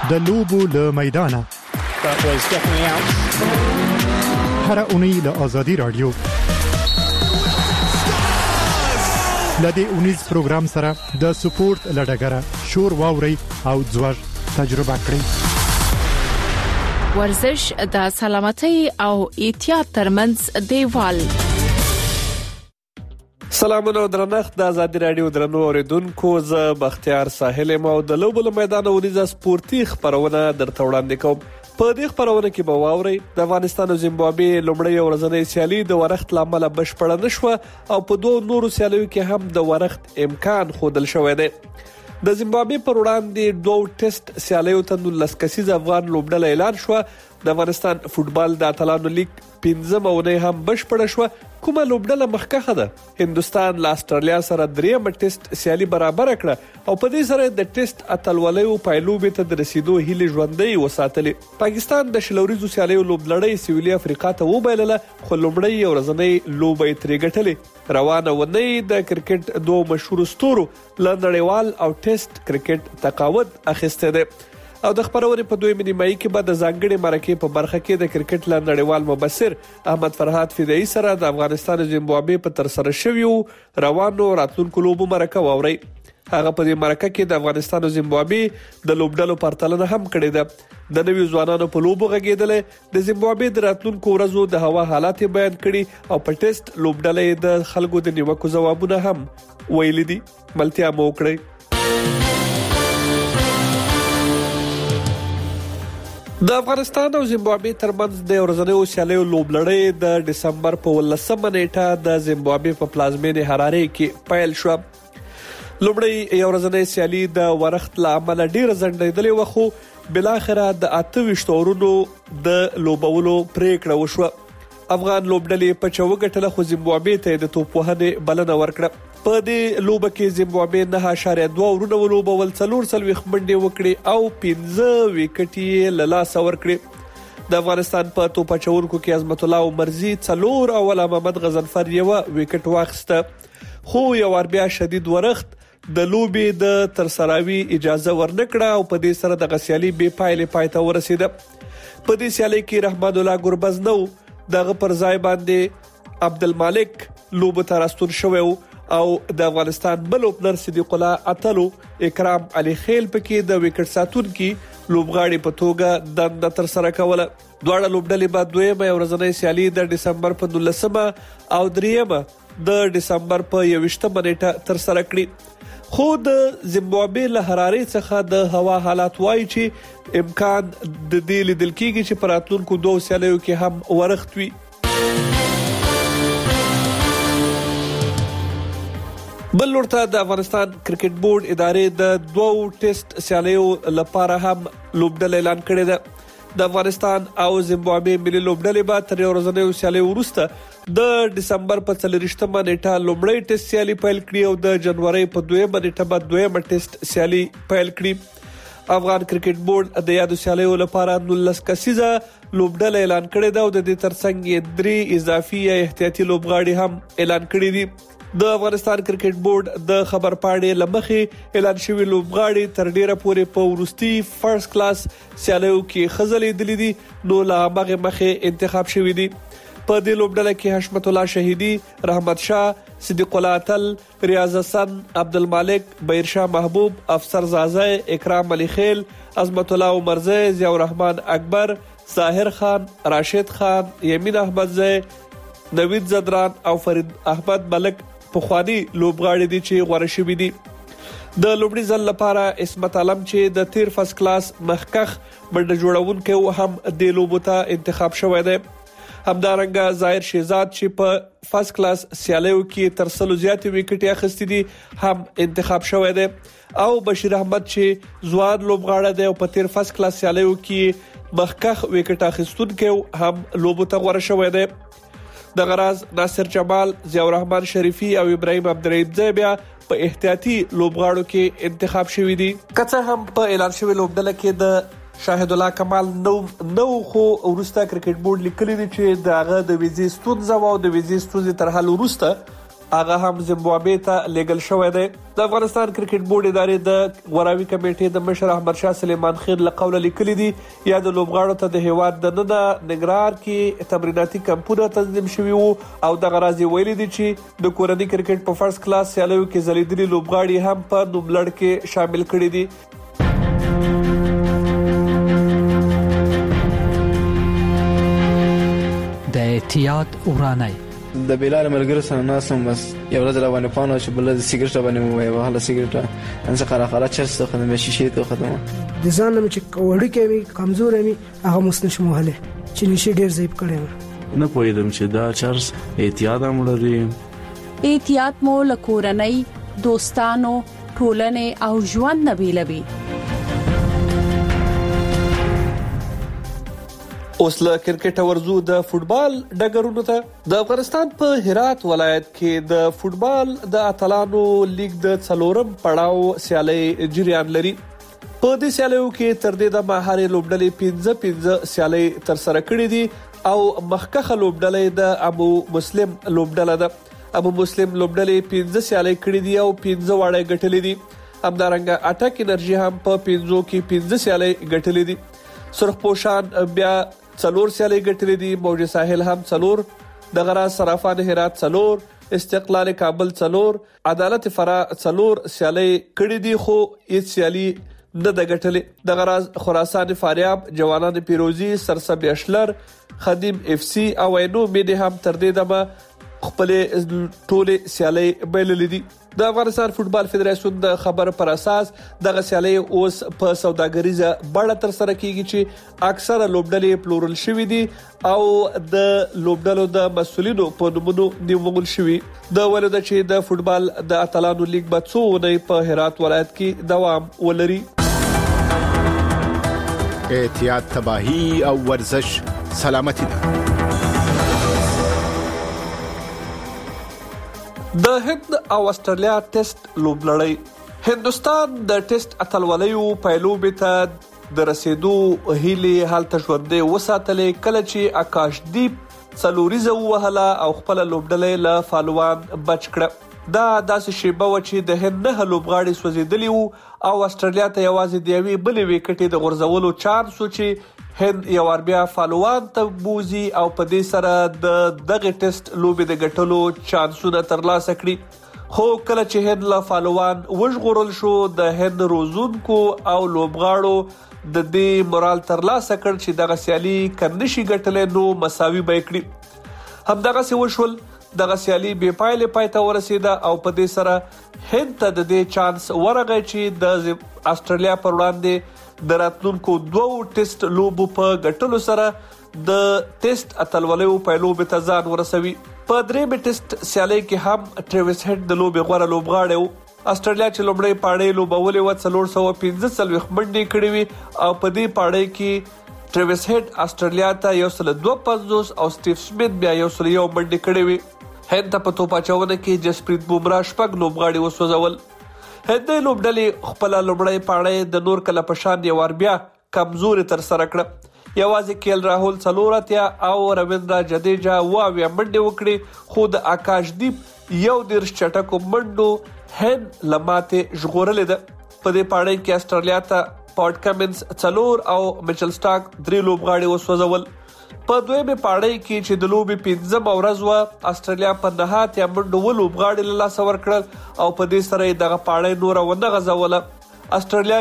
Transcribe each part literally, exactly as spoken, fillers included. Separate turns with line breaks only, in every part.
د لوبو له میدانه هر اونۍ له آزادي رادیو لدې اونیز پروګرام سره د سپورت لډګره شور واوري او ځوړ تجربه کړئ.
ورزش د سلامتۍ او احتیاط ترمنځ دیوال.
سلامونه او درنښت د آزادي رادیو درنو اوریدونکو، زه بختیار ساحل یم او د لوبو له میدانه ونیزه سپورتي خبرونه درته وړاندې کوم. په دې خبرونه کې به واورئ د افغانستان او زیمبابوې لومړی ورځنۍ سیالي د ورښت له امله بشپړه نه شوه او په دوه نورو سیالیو کې هم د ورښت امکان ښودل شوی دی. د زیمبابوې پر وړاندې دوه ټیسټ سیالیو ته نولس کسیز افغان لوبډله اعلان شوه. د افغانستان فوتبال د اتلانو لیګ پنځمه اونۍ هم بشپړه شوه. کومه لوبډله مخکښه ده؟ هندوستان له استرالیا سره دریمه ټیسټ سیالي برابر کړه او په دې سره د ټیسټ اتلولیو پایلوبې ته د رسیدو هیله ژوندۍ وساتلې. پاکستان د شلوريزو سیالیو لوبلړۍ سویلي افریقا ته وبایلله خو لومړی ورځنۍ لوبې ترې ګټلې. روانه ونې د کرکټ دوه مشهور ستورو له نړیوال او ټیسټ کرکټ تقاعد اخیسته ده او د خبرونې په دویمه نیمایي کې به د ځانګړي مرکې په برخه کې د کرکټ له نړیوال مبصر احمد فرهاد فدایي سره د افغانستان او زیمبابوې په تر سره شویو روانو راتلونکو لوبو مرکه واوري. هغه په دې مرکه کې د افغانستان او زیمبابوې د لوبډلو پرتلنه هم کړې ده. د نویو ځوانانو په لوبو غږیدل د زیمبابوې د راتلونکو ورځو د هوا حالات بیان کړي او په ټیسټ لوبډلې د خلکو د نیوکو ځوابونه هم ویل دي. ملتیا مو کړی. د افغانستان او زیمبابوې ترمنځ د ورځنیو سیالیو لوبلړۍ د دسمبر په ولسمه نیټه د زیمبابوې په پلازمینې حرارې کې پیل شو. لومړی یو ورځنۍ سیالي د ورښت له امله ډېره ځنډېدلې وه خو بلاخره د اته ویشت اورونو د لوبولو پریکړه وشوه. افغان لوبډلې په چوه ګټله خو زیمبابوې ته د توپ وهنې بلنه ورکړه. په دې لوبه کې زیمبابوې نه اشاریه دوه ورونه ولوبول، څلور څلوېښت منډې وکړې او پنځه وکټ یې له لاسه ورکړې. د افغانستان په توپ اچونکو کې عظمت الله عمرزي څلور او محمد غضنفر یوه وکټ واخیسته خو یو ور بیا شدید ورښت د لوبې د ترسراوي اجازه ورنکړه او په دې سره د غسیالي بې پایلې پای ته ورسېده. په دې سیالي کې رحمت الله ګربز نو دغه پر ځای باندې عبدالمالک لوب ته راستون شوی او د افغانستان بل اوپنر صدیق الله اتلو اکرام علي خیل پکې د وکټ ساتونکي لوبغاړي په توګه دنده تر سره کوله. دواړه لوبډلې به دویمه ورځنۍ سیالي د دسمبر په نولسمه او دریمه د دسمبر په یوویشتمه نیټه تر سره کړي. خو د زیمبابوې له حرارې څخه د هوا حالات وایي چې امکان د دې لیدل کېږي چې په راتلونکو دوه سیالیو کې هم ورښت وي. بل لورته د افغانستان کرکټ بورډ ادارې د دوه ټیسټ سیالیو لپاره هم لوبډله اعلان کړې ده. د افغانستان او زیمبابوې ملي لوبډلې به تر ورځنیو سیالیو وروسته د دسمبر په څلوېښتمه نیټه لومړی ټیسټ سیالي پیل کړي او د جنوري په دویمه نیټه به دویمه ټیسټ سیالي پیل کړي. افغان کرکټ بورډ د یادو سیالیو لپاره نولس کسیزه لوبډله اعلان کړې ده او د دې ترڅنګ یې درې اضافي یا احتیاطي لوبغاړي هم اعلان کړي دي. د افغانستان کرکټ بورډ د خبر پاڼې لمخې اعلان شوی لوبغاړي تر ډیره پورې په ورستي فرست کلاس سیالیو کې خزلې دي دي نو لا هغه مخې انتخاب شوی دي. په دې لوبډله کې حشمت الله شهیدی، رحمت شاه، صدیق الله اتل، ریاض حسن، عبدالمالک، بهرشاه محبوب، افسر زازه، اکرام علي خیل، عظمت الله عمرزی، ضیاء الرحمن اکبر، ظاهر خان، راشد خان، یمین احمدزی، نوید زدران او فرید احمد ملک پخوانی لوبغاړي دي چې غوړه شوي دي. د لومړي ځل لپاره اسمت عالم چې د تیر فرست کلاس مخکخ منډه جوړونکی هم د لوبو ته انتخاب شوی دی. همدارنګه ظاهر شهزاد چې په فرست کلاس سیالیو کې تر سلو زیاتې وکټې اخیستې دي هم انتخاب شوی دی او بشیر احمد چې ځوان لوبغاړی دی او په تیر فرست کلاس سیالیو کې مخکخ وکټ اخیستونکی هم لوبو ته غوړه شوی دی. د غراز ناصر جمال، ضیاء الرحمن شریفي او ابراهیم عبدالرحیم بیا په احتیاطي لوبغاړو کې انتخاب شوی دي. که څه هم په اعلان شوی لوبډله کې د شاهد الله کمال نو نو خو ورسته کرکټ بورډ لیکلی دی چې دغه د ویزې ستونزه او د ویزې ستونزې تر حل ورسته هغه هم زیمبابوې ته لیږل شوی دی. د افغانستان کرکټ بورډ ادارې د غوراوي کمیټې د مشر احمد شاه سلیمان خېل له قوله لیکلي دي یا د لوبغاړو ته د هیواد دننه ننګرهار کې تمریناتي کمپونه تنظیم شوي وو او دغه راز یې ویلي دي چې د کورني کرکټ په فرست کلاس سیالیو کې ځلیدلي لوبغاړي هم په نوملړ کې شامل کړي دي.
د احتیاط ورانای
د بلال ملګری سره ناسم بس یو ورځ روانه پانو چې بل د سیګریټ باندې وای وهله سیګریټ ان څه خره خره چرته خدمه شیشې ته خدمه
د ځان چې وړي کوي کمزور وي هغه مسنش مهله چې نشي ډیر زیب کړي
نه پوهیدم چې دا چرس احتیاط هم لري.
احتیاط مو لکورنۍ دوستانو ټولنې او ژوند نبیلوي.
اوس له کرکټ ورزو د فوتبال ډګرونو ته د افغانستان په هرات ولایت کې د فوتبال د اتلانو لیګ د څلورم پړاو سیالي جریان لري. په دې سیالیو کې تر دې د مهاري لوبډلې پنځه پنځه سیالي تر سره کړې دي او مخکخه لوبډلې د ابو مسلم لوبډله ده. ابو مسلم لوبډلې پنځه سیالي کړې دي او پنځه واړه ګټلې دي. همدارنګه اټاک انرژي هم په پنځو کې پنځه سیالي ګټلې دي. سرخ پوشان بیا څلور سیالي ګټلې دي. موج ساحل هم څلور، د غراس صرافان هرات څلور، استقلال کابل څلور، عدالت فرا څلور سیالي کړې دي خو هیڅ سیالي نه د ګټلې. د غراس خراسان فاریاب، جوانان پیروزی، سرسبز اشلر، خدیم اف سی او اینو مې هم تر دې دمه خپل ټوله سیالي بایللې دي. د افغانستان فوتبال فدراسیون د خبر پر اساس دغه سیالي اوس په سوداګریزه بڼه تر سره کیږي چې اکثره لوبډلې پلورل شوې دي او د لوبډلو د مسولینو په نومونو نیول شوی. د ولوده چې د فوتبال د اتلانو لیګ به څو ونې په هرات ولایت کې دوام ولري.
احتیاط تباہی او ورزش سلامتی ده.
د هند او استرالیا ټیسټ لوبلړۍ. هندستان د ټیسټ اتلولیو پیلوبې ته د رسیدو هیله حالت ژوندې وساتلې کله چې آکاشدیپ څلوریزه وهله او خپل لوبډلې له فالوان بچ کړه. دا داسې شیبه و چې د هند نه لوبغاړي سوځیدلی وو او استرالیا ته یوازې د یوې بلې وکټې د غورځولو چانس و چې هند یو ور بیا فالوان ته بوزي او په دې سره د دغه ټیسټ لوبې د ګټلو چانسونه ترلاسه کړي. خو کله چې هند له فالوان وژغورل شو د هند روزونکو او لوبغاړو د دې مورال ترلاسه کړ چې دغه سیالي کنيشي ګټلې نو مساوي به کړي. همدغه څه وشول. دغه سیالي بې پایلې پای ته ورسیده او په دې سره هند ته د دې چانس ورغی چې د استرالیا پر وړاندې د راتلونکو دوو ټیسټ لوبو په ګټلو سره د ټیسټ اتلولیو په لوبې ته ځان ورسوي. په درېمه ټیسټ سیالي کې هم ټریویس هیډ د لوبې غوړه لوبغاړی وو. استرالیا چې لومړی پاړۍ لوبولې و څلور سوه پنځه څلوېښت منډې کړې وي او په دې پاړۍ کې ټریویس هیډ استرالیا ته یو سل دوه پنځوس او سټیو سمیت بیا یو سل یو منډې کړې وي. هند ته په توپ اچونه کې جسپریت بومرا شپږ لوبغاړي وسوځول. هندي لوبډلې خپل لومړی پاړۍ د نور کله پشان یو ور بیا کمزوري تر سره کړه. یوازې کیل راهول څلور اتیا او رویندرا جدیجا واویا منډې وکړي خو د آکاشدیپ یو دیرش چټکو منډو هند لماته ژغورلې ده. په دې پاړۍ کې استرالیا ته پاټ کمنز څلور او میچل سټاک درې لوبغاړي وسوځول. په دویمه پاړۍ کې چې د لوبې پنځمه ورځ و استرالیا په نهات یا منډو ولوبغاړي له لاسه ورکړل او په دې سره دغه پاړۍ نور ونه غځوله. استرالیا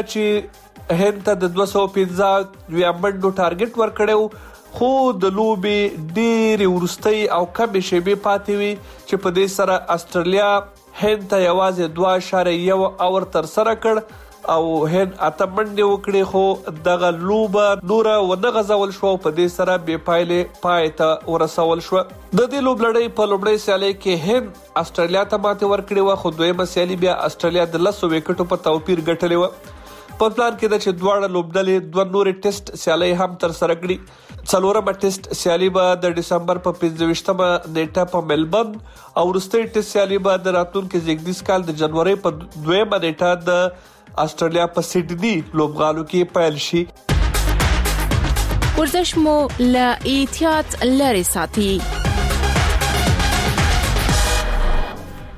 چې هند ته د دوه سوه پنځه ویا منډو ټارګټ ورکړو خو د لوبې ډېرې وروستۍ او کمې شیبې پاتې وي چې په دې سره استرالیا هند ته یوازې دوه اعشاریه یو اور تر سره کړ او هند اته منډې وکړې خو دغه لوبه نوره ونه غځول شو او په دې سره بې پایلې پای ته ورسول شو. د دې لوبلړۍ په لومړۍ سیالۍ کې هند استرالیا ته ماتې ورکړې وه خو دویمه سیالي بیا استرالیا د لسو وکټو په توپیر ګټلې وه. په پلان کې ده چې دواړه لوبډلې دوه نورې ټیسټ سیالۍ هم تر سره کړي. څلورمه ټیسټ سیالي به د ډسمبر په پنځه ویشتمه نیټه په ملبورن او وروستۍ ټیسټ سیالي به د راتلونکي زیږدیز کال د جنوري په دویمه نیټه د استرالیا په سیډنی لوبغالو کې پیل شي.
ورزش مو له احتیاط لري ساتي.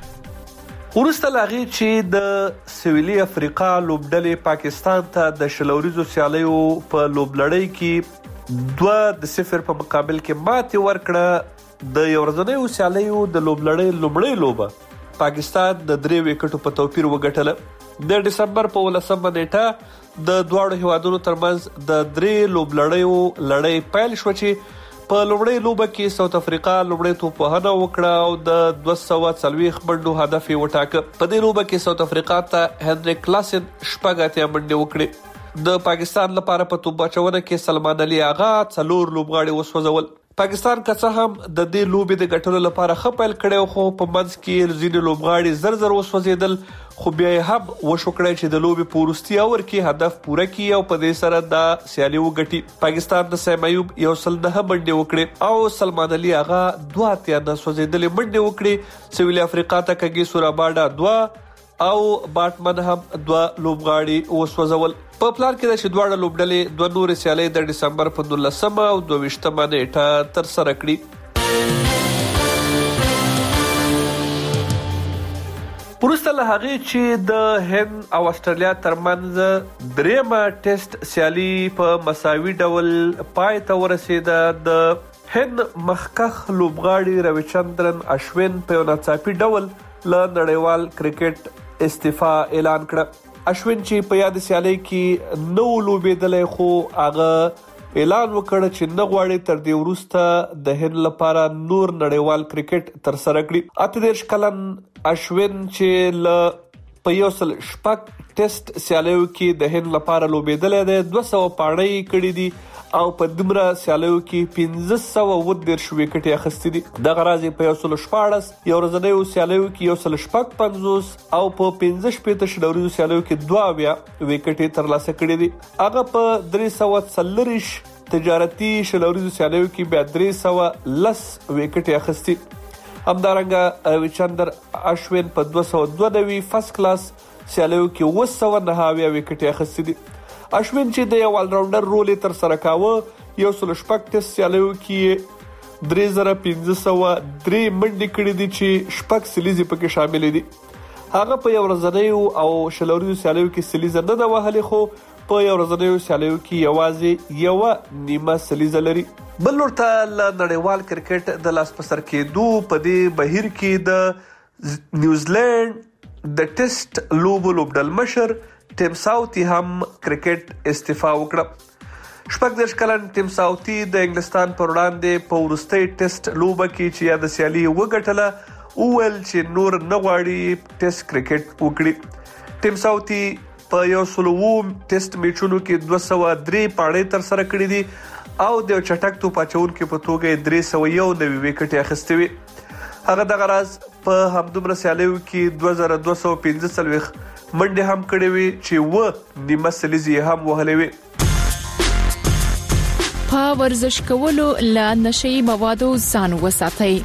وروسته له هغې چې د سویلي افریقا لوبډلې پاکستان ته د شلوریزو سیالیو په لوبلړۍ کې دوه د صفر په مقابل کې ماتې ورکړه. د یو ورځنیو سیالیو د لوبلړۍ لومړۍ لوبه پاکستان د درې وکټو په توپیر وګټله. د دسمبر په ولسمه نیټه د دواړو هیوادونو ترمنځ د درې لوبلړیو لړۍ پیل شو چې په لومړۍ لوبه کې ساوث افریقا لومړۍ توپوهنه وکړه او د دوه سوه څلوېښت منډو هدف یې وټاکه. په دې لوبه کې ساوث افریقا ته هنري کلاسن شپږ اتیا منډې وکړې. د پاکستان لپاره په توپ اچونه کې سلمان علي آغا څلور لوبغاړي وسوځول. پاکستان که څه هم د دې لوبې د ګټلو لپاره ښه پیل کړی خو په منځ کې ځینې لوبغاړي زر زر وسوځېدل، خو بیا یې هم وشو کړی چې د لوبې په وروستي اور کې هدف پوره کړي او په دې سره دا سیالي وګټي. پاکستان د سیم ایوب یو سل نهه منډې وکړې او سلمان علي آغا دوه اتیا نه سوځېدلې منډې وکړې. سویلي افریقا ته کږي سوراباډا دوه او باټمن هم دوه لوبغاړي وسوځول. په پلان کې د چې دواړه لوبډلې دوه نورې سیالۍ د ډسمبر په نولسمه او دوه ویشتمه نیټه ترسره کړي. وروسته له هغې چې د هند او استرالیا ترمنځ دریمه ټیسټ سیالي په مساوي ډول پای ته ورسېده، د هند مخکښ لوبغاړي رویچندرن اشوین په یو ناڅاپي ډول له نړیوال کرکټ استعفا اعلان کړه. اشوین چې په یاد سیالۍ کې نو لوبېدلی خو هغه اعلان وکړ چې نه غواړي تر دې وروسته د هند لپاره نور نړیوال کرکټ ترسره کړي. اته دېرش کلن اشوین چې له په یو سل شپږ ټیسټ سیالیو کې د هند لپاره لوبېدلی دی، دوه سوه پاڼۍ کړي دي او په دومره سیالیو کې پنځه سوه اووه دېرش وکټې اخیستي دي. دغه راز یې په یو سل شپاړس یو ورځنیو سیالیو کې یو سل شپږ پنځوس او په پنځه شپېته شلوریزو سیالیو کې دوه اویا وکټې ترلاسه کړي دي. هغه په درې سوه څلرویشت تجارتي شلوریزو سیالیو کې بیا درې سوه لس وکټې اخیستي. همدارنګه رویچندر اشوین په دوه سوه دوه نوي فرست کلاس سیالیو کې اوه سوه نهه اویا وکټې اخیستي دي. اشوین چې د یو آلراونډر رول یې ترسره کاوه، یو سل شپږ ټیسټ سیالیو کې درې زره پنځه سوه درې منډې کړي دي چې شپږ سلیزې پکې شاملې دي. هغه په یو ورځنیو او شلوریزو سیالیو کې سلیزه نه ده وهلې، خو په یو ورځنیو سیالیو کې یوازې یوه نیمه سلیزه لري. بل لور ته له نړیوال کرکټ د لاس په سر کېدو په دې بهیر کې د نیوزیلینډ د ټیسټ لوبو لوبډل مشر ټیم ساوثي هم کرکټ استعفا وکړه. شپږ دېرش کلن ټیم ساوثي د انګلستان پر وړاندې په وروستۍ ټیسټ لوبه کې چې یا د سیالي وګټله وویل چې نور نه غواړي ټیسټ کرکټ وکړي. ټیم ساوثي په یو سل اووه ټیسټ میچونو کې دوه سوه درې پاڼۍ ترسره کړي دي او د یو چټک توپ اچونکي په توګه یې درې سوه یو نوي وکټې اخیستې وي. هغه دغه راز په همدومره سیالیو کې دوه زره دوه سوه پنځه څلوېښت منډې هم کړې وي چې اوه نیمه سلیزې هم وهلې وي.
په ورزش کولو له نشهیي موادو ځان وساتئ.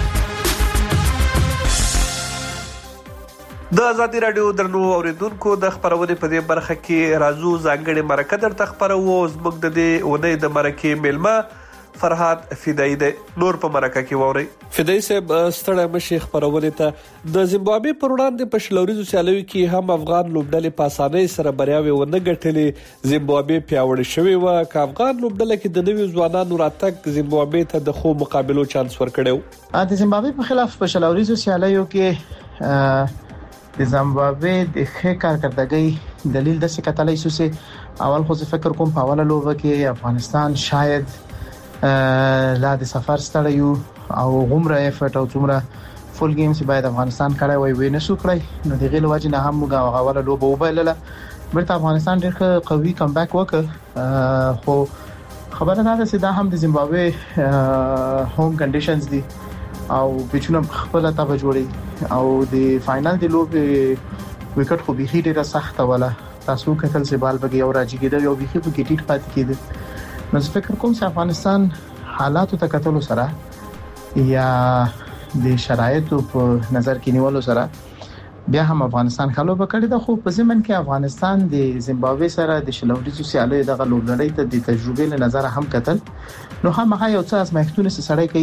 د ازادي راډیو درنو اوریدونکو د خبرونې په دې برخه کې راځو ځانګړې مرکه درته خبروو. زموږ د دې اونۍ د مرکې میلمه فرهاد فدایي دی. نور په مرکه کې واورئ. فدایي صاحب ستړی مشي خبرونې ته. د زیمبابوې پر وړاندې په شلوریزو سیالیو کې هم افغان لوبډلې په اسانۍ سره بریاوې ونه ګټلې. زیمبابوې پیاوړې شوې وه، که افغان لوبډله کې د نویو ځوانانو راتګ زیمبابوې ته د ښو مقابلو چانس ورکړی و.
د زیمبابوې په خلاف په شلوریزو سیالیو کې د زیمبابوې د ښه کارکردګۍ دلیل د څه کتلای شو چې اول خو فکر کوم په اوله لوبه کې افغانستان شاید لا د سفر ستړی یو او غومره افټ او څومره فول گیم چې باید افغانستان کړی وای وینې شو کړی، نو دغه لوجه نه هم موږ اوله لوبه وبایلله. برته افغانستان ډېر قوي کمبیک وکړ، خو خبره ده چې دا هم د زیمبابوې هوم کنډیشنز دي او بچونه خپل ته جوړي او د فائنل د لوبې وکټ خو بيخي ډیره سخته ولا تاسو کتل چې بال بګي او راځي کېده یو بيخي په ګټیټ پات کېده. نو فکر کوم چې افغانستان حالاتو ته کتلو سره یا د شرایطو په نظر کې نیولو سره بیا هم افغانستان خلو وکړي د خو په زمن کې افغانستان د زیمبابوې سره د شلوریزو سیالیو دغه لوبلړۍ ته د تجربې له نظر هم کتل، نو هم هغه یو څه ازمایښتونه سره کوي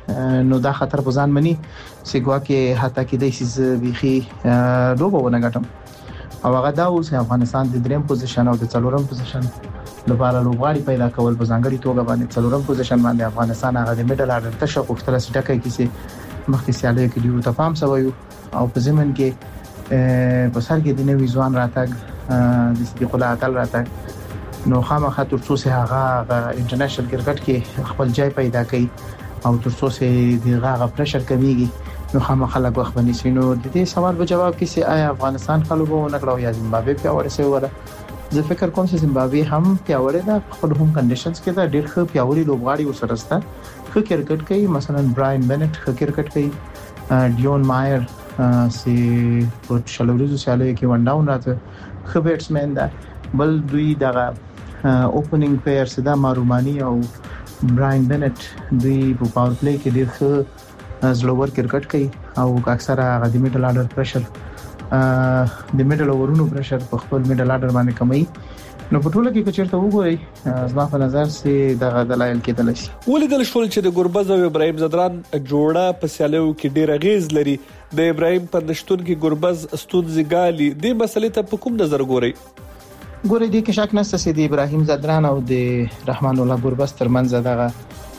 نو دا خطر په ځان مني چې ګواکې حتی کې د سیس بيخي لوبه ونه غټم او هغه دا اوس افغانستان د دریم پوزیشن او د څلورم پوزیشن لپاره لوبغاړي پیدا کول په ځانګړي توګه باندې څلورم پوزیشن باندې افغانستان هغه د میډل اډر ته شو کوختل سټکه کې سي مخکې سیالي کې دیو ته پام سوي او په زمين کې په سر کې د نوې ځوان راتګ د صدیق الله عقل راتګ نو خامخا تر څو سه هغه انټرنیشنل کرکټ کې خپل ځای پیدا کړي او تر څو سه د هغه پرشر کمیږي نو خامخا له وخت باندې سينو د دې سوال په جواب کې سي آیا افغانستان خلکو نه کړو یا زیمبابوے پیاوړی سي وره زه فکر کوم چې زیمبابوے هم پیاوړی ده خپل هم کنډیشنز کې دا ډېر ښه پیاوړی لوبغاړي وسره سره ښه کرکټ کوي مثلا براین بنټ ښه کرکټ کوي ډیون مایر سي په شلوريزو سیالي کې ونډاون راته خو بیټسمن ده بل دوی دغه اوپننګ پلیئر سدا مارومانی او براین بنټ دوی په پاور پلی کې ډېر ښه زلوور کرکټ کوي او اکثره هغه د میډل اډر پرشر د میډل اورونو پرشر په خپل میډل اډر باندې کموي نو په ټوله کې چیرته وګورئ زما په نظر سي دغه دلایل کېدل شي
ولیدل شول چې د ګوربز او ابراهيم زدران جوړه په سیالیو کې ډېر غیز لري د ابراهيم په نشټون کې ګوربز ستونزګالي د مسلې ته په کوم نظر ګورئ
ګورئ د کې شک نشته چې د ابراهيم زدران او د رحمان الله ګوربز ترمنځ دغه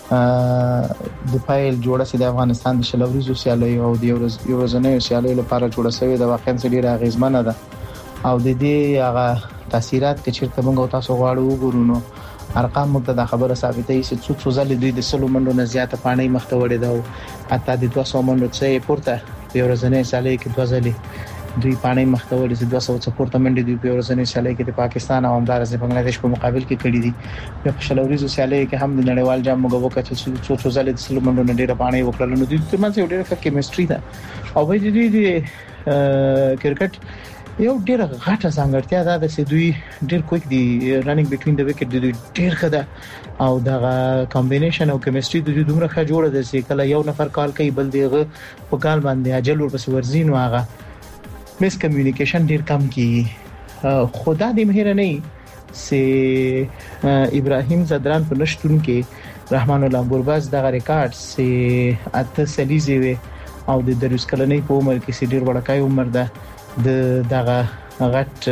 د پایل جوړه سي د افغانستان د شلوريزو سیالیو او د یو ورځنۍ سیالیو لپاره جوړه شوی د واقعا ډېر غیزمنه ده او د دې هغه تاثیرات کې چیرته موږ تاسو غواړو وګورو نو ارقام موږ ته د خبره ثابتې چې څو څو ځله دوی د سلو منډو نه زیاته پانی مخته وړي دا او حتی د دوه سوه منډو څخه پورته په ورځنۍ سالي کې دوه ځلې دوی پانی مخته وړي چې دوه سوه څخه پورته منډي دوی په ورځنۍ سالي کې د پاکستان او همدارس د بنگلاديش په مقابل کې کړي دي په شلوريزو سالي کې هم د نړیوال جام موږ وکړ چې څو څو ځله د سلو منډو نه ډیره پانی وکړل نو دوی ترمنځ یو ډیره ښه کیمستري ده او به دوی د کرکټ یو ډیر غټه څنګهټیا ده چې دوی ډیر کویک دی رننګ بیټوین د وکټ دوی ډیر خده او دغه کمبینیشن او کیمستري دوی دومره ښه جوړه ده چې کله یو نفر کال کوي بل دیغه په کال باندې اجل ورپسې ورزین واغه مس کمیونیکیشن ډیر کم کی خدا دې مهر نه سي ابراهيم زدران په نشټون کې رحمان الله ګوربز دغه ریکارډ سي اته سلیزي وي او د دروس کلنې په عمر کې سي ډیر وړکای عمر ده د دغه غټ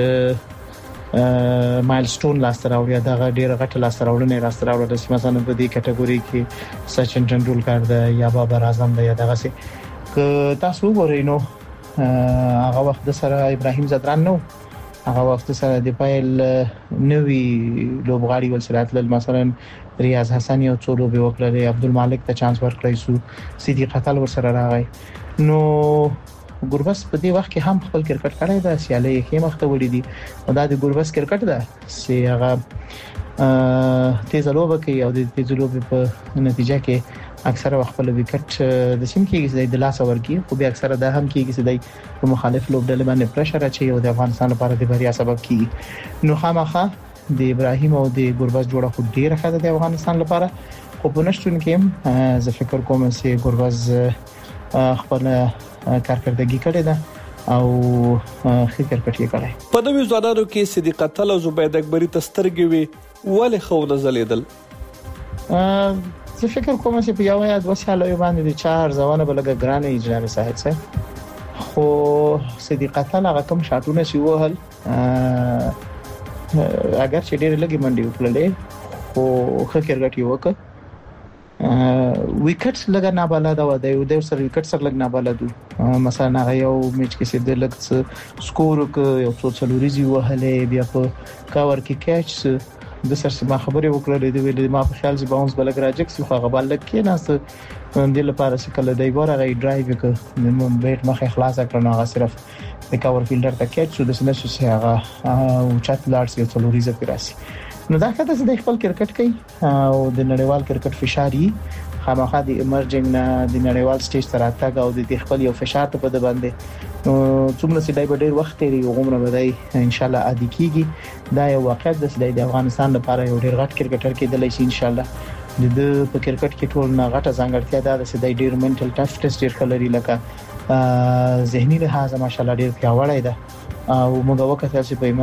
مایلستون لاستر راوړی دغه ډیر غټ لاستر راوړنه لاستر راوړل چې مثلا په دې کټګوري کې سچن تندولکر ده یا بابر اعظم ده یا دغه سي ک تاسو وګورئ نو هغه وخت سره ابراهيم زدران نو هغه وخت سره د پایل نوې لوبغاړي ول سره تل مثلا ریاض حسن یو څو لوبي وکړل عبدالمالک ته چانس ورکړی سو صدیق قتل ور سره راغی نو ګوربز په دې وخت کې هم خپل کرکټ کړی دا سیالي کې مخته وړي دي او دا د ګوربز کرکټ ده چې هغه تیز لوبه کوي او د تیز لوبې په نتیجه کې اکثره وخت په وکټ د سیم کې د لاس ورکی خو به اکثره دا هم کېږي چې د په مخالف لوبډلې باندې پرشر اچي او د افغانستان لپاره د بریا سبب کیږي نو خامخا د ابراهيم او د ګوربز جوړه خو ډیره ښه ده د افغانستان لپاره خو په نشټون کې هم زه فکر کوم چې ګوربز خپل کارکردګي کړې ده او ښه کرکټ یې کړی
په نوې ځوانانو کې صدیق قتل او زبید اکبری تسترګي وي ولې خو نه زلیدل
زه فکر کوم چې په یو یا دوه سالو باندې د چار ځوانه بلګه ګرانه اجرا صاحب صاحب خو صدیق قتل هغه کوم شاټونه سی وهل اگر چې ډېر لګي منډي وکړلې خو ښه کرکټ یې وکړ وکټس لګا نه بالا دا و د یو د سر وکټ سره لګ نه بالا دو مثلا هغه یو میچ کې سید لګ سکور ک یو څو څلوريزي وهلې بیا په کاور کې کیچ د سر ما خبرې وکړلې د ویل ما په خیال چې باونس بلګ راجکس خو هغه بل کې نه د لپاره چې کله دی ګور هغه ډرایو ک نو بیت مخه خلاص کړنو هغه صرف د کاور فیلډر ته کیچ شو د سنه شو هغه او چات لارس یو څلوريزه پیراسي نو دا کته چې د خپل کرکټ کوي او د نړیوال کرکټ فشاري خامخا د ایمرجنګ نه د نړیوال سټیج تر اتګ او د خپل یو فشار ته په د باندې نو څومره چې دای په ډیر وخت لري عمره بدای ان شاء الله عادي کیږي دا یو واقعیت ده د افغانستان لپاره یو ډیر غټ کرکټر کېدلی شي ان شاء الله د په کرکټ کې ټول نه غټه ځانګړتیا ده چې د ډیر منټل ټف ټیسټ ډیر خلري لکه ذهني لحاظ ماشاءالله ډیر پیاوړی ده او موږ وکړل چې په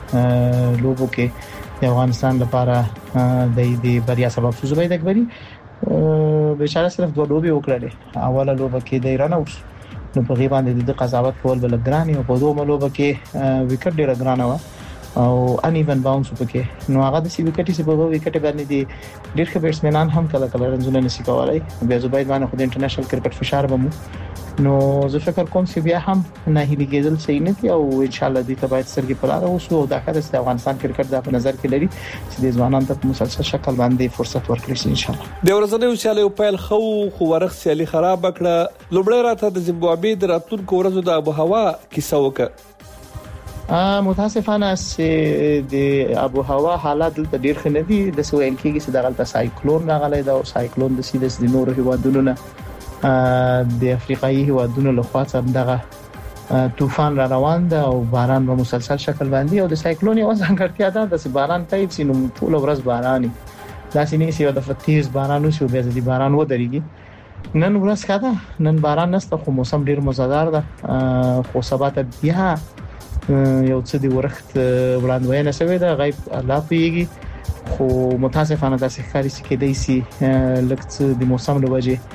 ایمرجنګ لوبو کې د افغانستان لپاره د دې بریا سبب شو زبید اکبری بشاره صرف دوه لوبي وکړلې. اوله لوبه کې د ایران اوس نو په غیبه باندې د قضاوت کول بل ګرانی او په دوه لوبه کې وکټ ډیر ګرانه و او ان ایون باونس پکې. نو هغه د سی وکټي سی په وکټ باندې دي ډیر ښه بیټسمنان هم کله کله رنزونه نشي کولای. بیا زبید باندې خو د انټرنیشنل کرکټ فشار بمو. نو زه فکر کوم چې بیا هم نه هیلي کېدل صحیح نه دي او ان شاء الله دې ته باید سرګي په لار اوسو او د اخر د افغانستان کرکټ د په نظر کې لري چې د ځوانانو ته مسلسل شکل باندې فرصت ورکړي شي ان شاء الله.
د ورځنیو سیالیو پیل خو خو ورخ سیالي خراب کړه. لومړی راته د زیمبابوې د راتلونکو ورځو د ابو هوا کیسه وکړه.
ا متاسفانه چې د ابو هوا حالات دلته ډیر ښه نه دي. د سویل کېږي چې دغه سایکلون راغلی دا او سایکلون د سیدس د نورو هیوادونو نه د افریقایي هیوادونو له خوا څخه دغه طوفان را روان ده او باران په مسلسل شکل باندې او د سایکلون یو ځانګړتیا ده چې باران تایب سي نو ټول ورځ باراني داسې نه سي د فتیز باران وشو بیا د باران و درېږي. نن ورځ کاده نن باران نسته خو موسم ډیر مزدار ده خو سبا ته بیا یو څه دی ورخت وړاندوینه شوې ده غیب الله پیږي خو متاسفانه داسې ښکاري چې کېدای سي لکه د موسم له وجې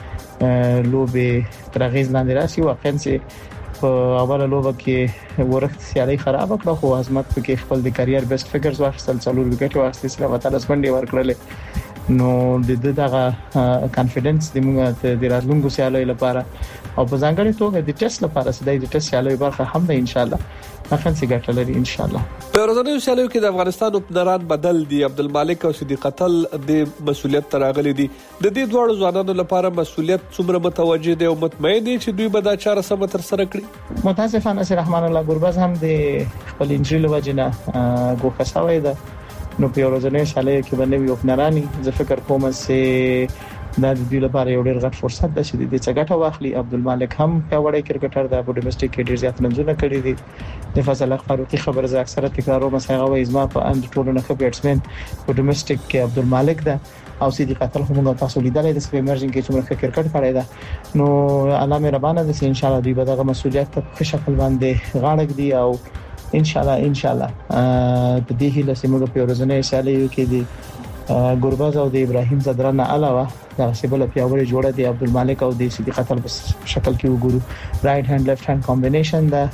لوبه ترغیز لاندې راشي. واقعا چې په اوله لوبه کې ورخت سیالي خراب کړه خو عظمت په خپل د کرییر بیسټ فګرز واخیستل څلور وکټ واخیستل سره وته لاس باندې ورکړل. نو د دې دغه کانفیډنس د موږ د راتلونکو سیالي لپاره او په ځانګړي توګه د ټیسټ لپاره چې د ټیسټ سیالي برخه هم ده ان شاء الله اخن سي ګټل لري ان شاء الله.
په ورځنیو سیالیو کې د افغانستان اوپنران بدل دي. عبدالمالک او صدیق قتل د مسولیت تراغلي دي. د دې دوه ځوانانو لپاره مسولیت څومره متوجه دي او مطمئن دي چې دوی به دا چاره سم تر سره کړي؟
متاسفانه سي رحمان الله ګورباز هم د خپل انجری لوجنه ګوښه شوی ده. نو په ورځنیو سیالیو کې باندې یو اوپنرانی زه فکر کوم چې دا د دې لپاره یو ډېر غټ فرصت ده چې د څګټه واخلي. عبدالمالک هم پیاوړی کرکټر دی په ډومېسټک کې ډېر زیات منځونه کړی دي. د فضل فاروقي خبر زه اکثره تکراروم مسایغه وای زما په اند ټولو نه بیټسمن په ډومېسټک کې عبدالمالک ده او صدیق قتل هم تاسو لیدلې د سپیمرجن کې څومره کرکټ کړی ده. نو الله مهربانه ده چې ان شاء الله دوی به دغه مسولیت په شکل باندې غاړه دي او ان شاء الله ان شاء الله په دې هیله سیمه په ورځنۍ سیالیو کې دي ګورباز او د ابراهیم زدرانه علاوه دا سیبل پیاوړی جوړه دی. عبدالمالک او د صدیق قتل په شکل کې وګورو رائټ هاند لیفت هاند کمبینیشن دا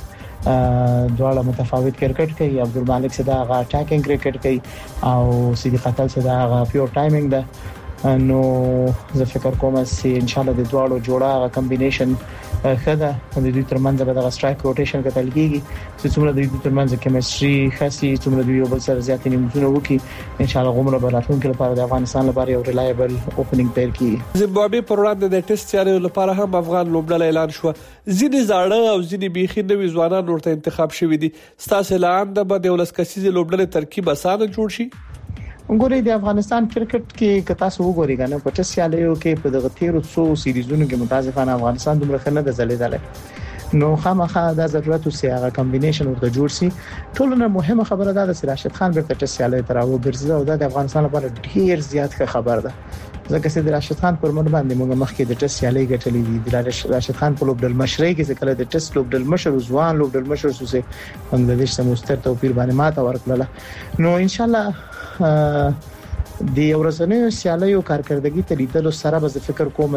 دواړه متفاوت کرکټ کوي. عبدالمالک سدا غا اٹیکینګ کرکټ کوي او صدیق قتل سدا غا پیور ټایمینګ ده. نو زه فکر کوم چې ان شاء الله د دواړو جوړه کمبینیشن خدا د دې ترمنځ به د سټرایک روټیشن کتل کیږي چې څومره د دې ترمنځ کیمستري خاصي څومره د یو بل سره زیات نیمونه وکي. ان شاء الله غومره به راتلونکي لپاره د افغانستان لپاره یو ریلایبل اوپننګ پیل کیږي.
زیمبابوې پر وړاندې د ټیسټ سیالیو لپاره هم افغان لوبډله اعلان شو. ځینې زاړه او ځینې بيخي نوي ځوانان ورته انتخاب شوي دي. ستاسو اعلان د بده ولس کسيزي لوبډله ترکیب اسانه جوړ شي.
وګورئ د افغانستان کرکټ کې کتا سو وګورئ کنه په ټیسټ سیالیو کې په دغه تیرو څو سیریزونو کې متاسفانه افغانستان دومره خنه د زلیدل نو خامخا د ضرورت او سیاغه کمبینیشن ورته جوړ سي. ټولنه مهمه خبره ده چې راشد خان به ټیسټ سیالیو تر او ګرځي او د افغانستان لپاره ډیر زیات خبر ده ځکه چې د راشد خان پر مړ باندې موږ مخکې د ټیسټ سیالي ګټلې دي. د راشد خان په لوبډل مشرۍ کې ځکه د ټیسټ لوبډل مشر ځوان لوبډل مشر سوسه بنگلاديش سره مستر توپیر باندې ماته ورکړه. نو ان شاء الله د ورځنیو سیالیو کارکردګي ته لیدلو سره به فکر کوم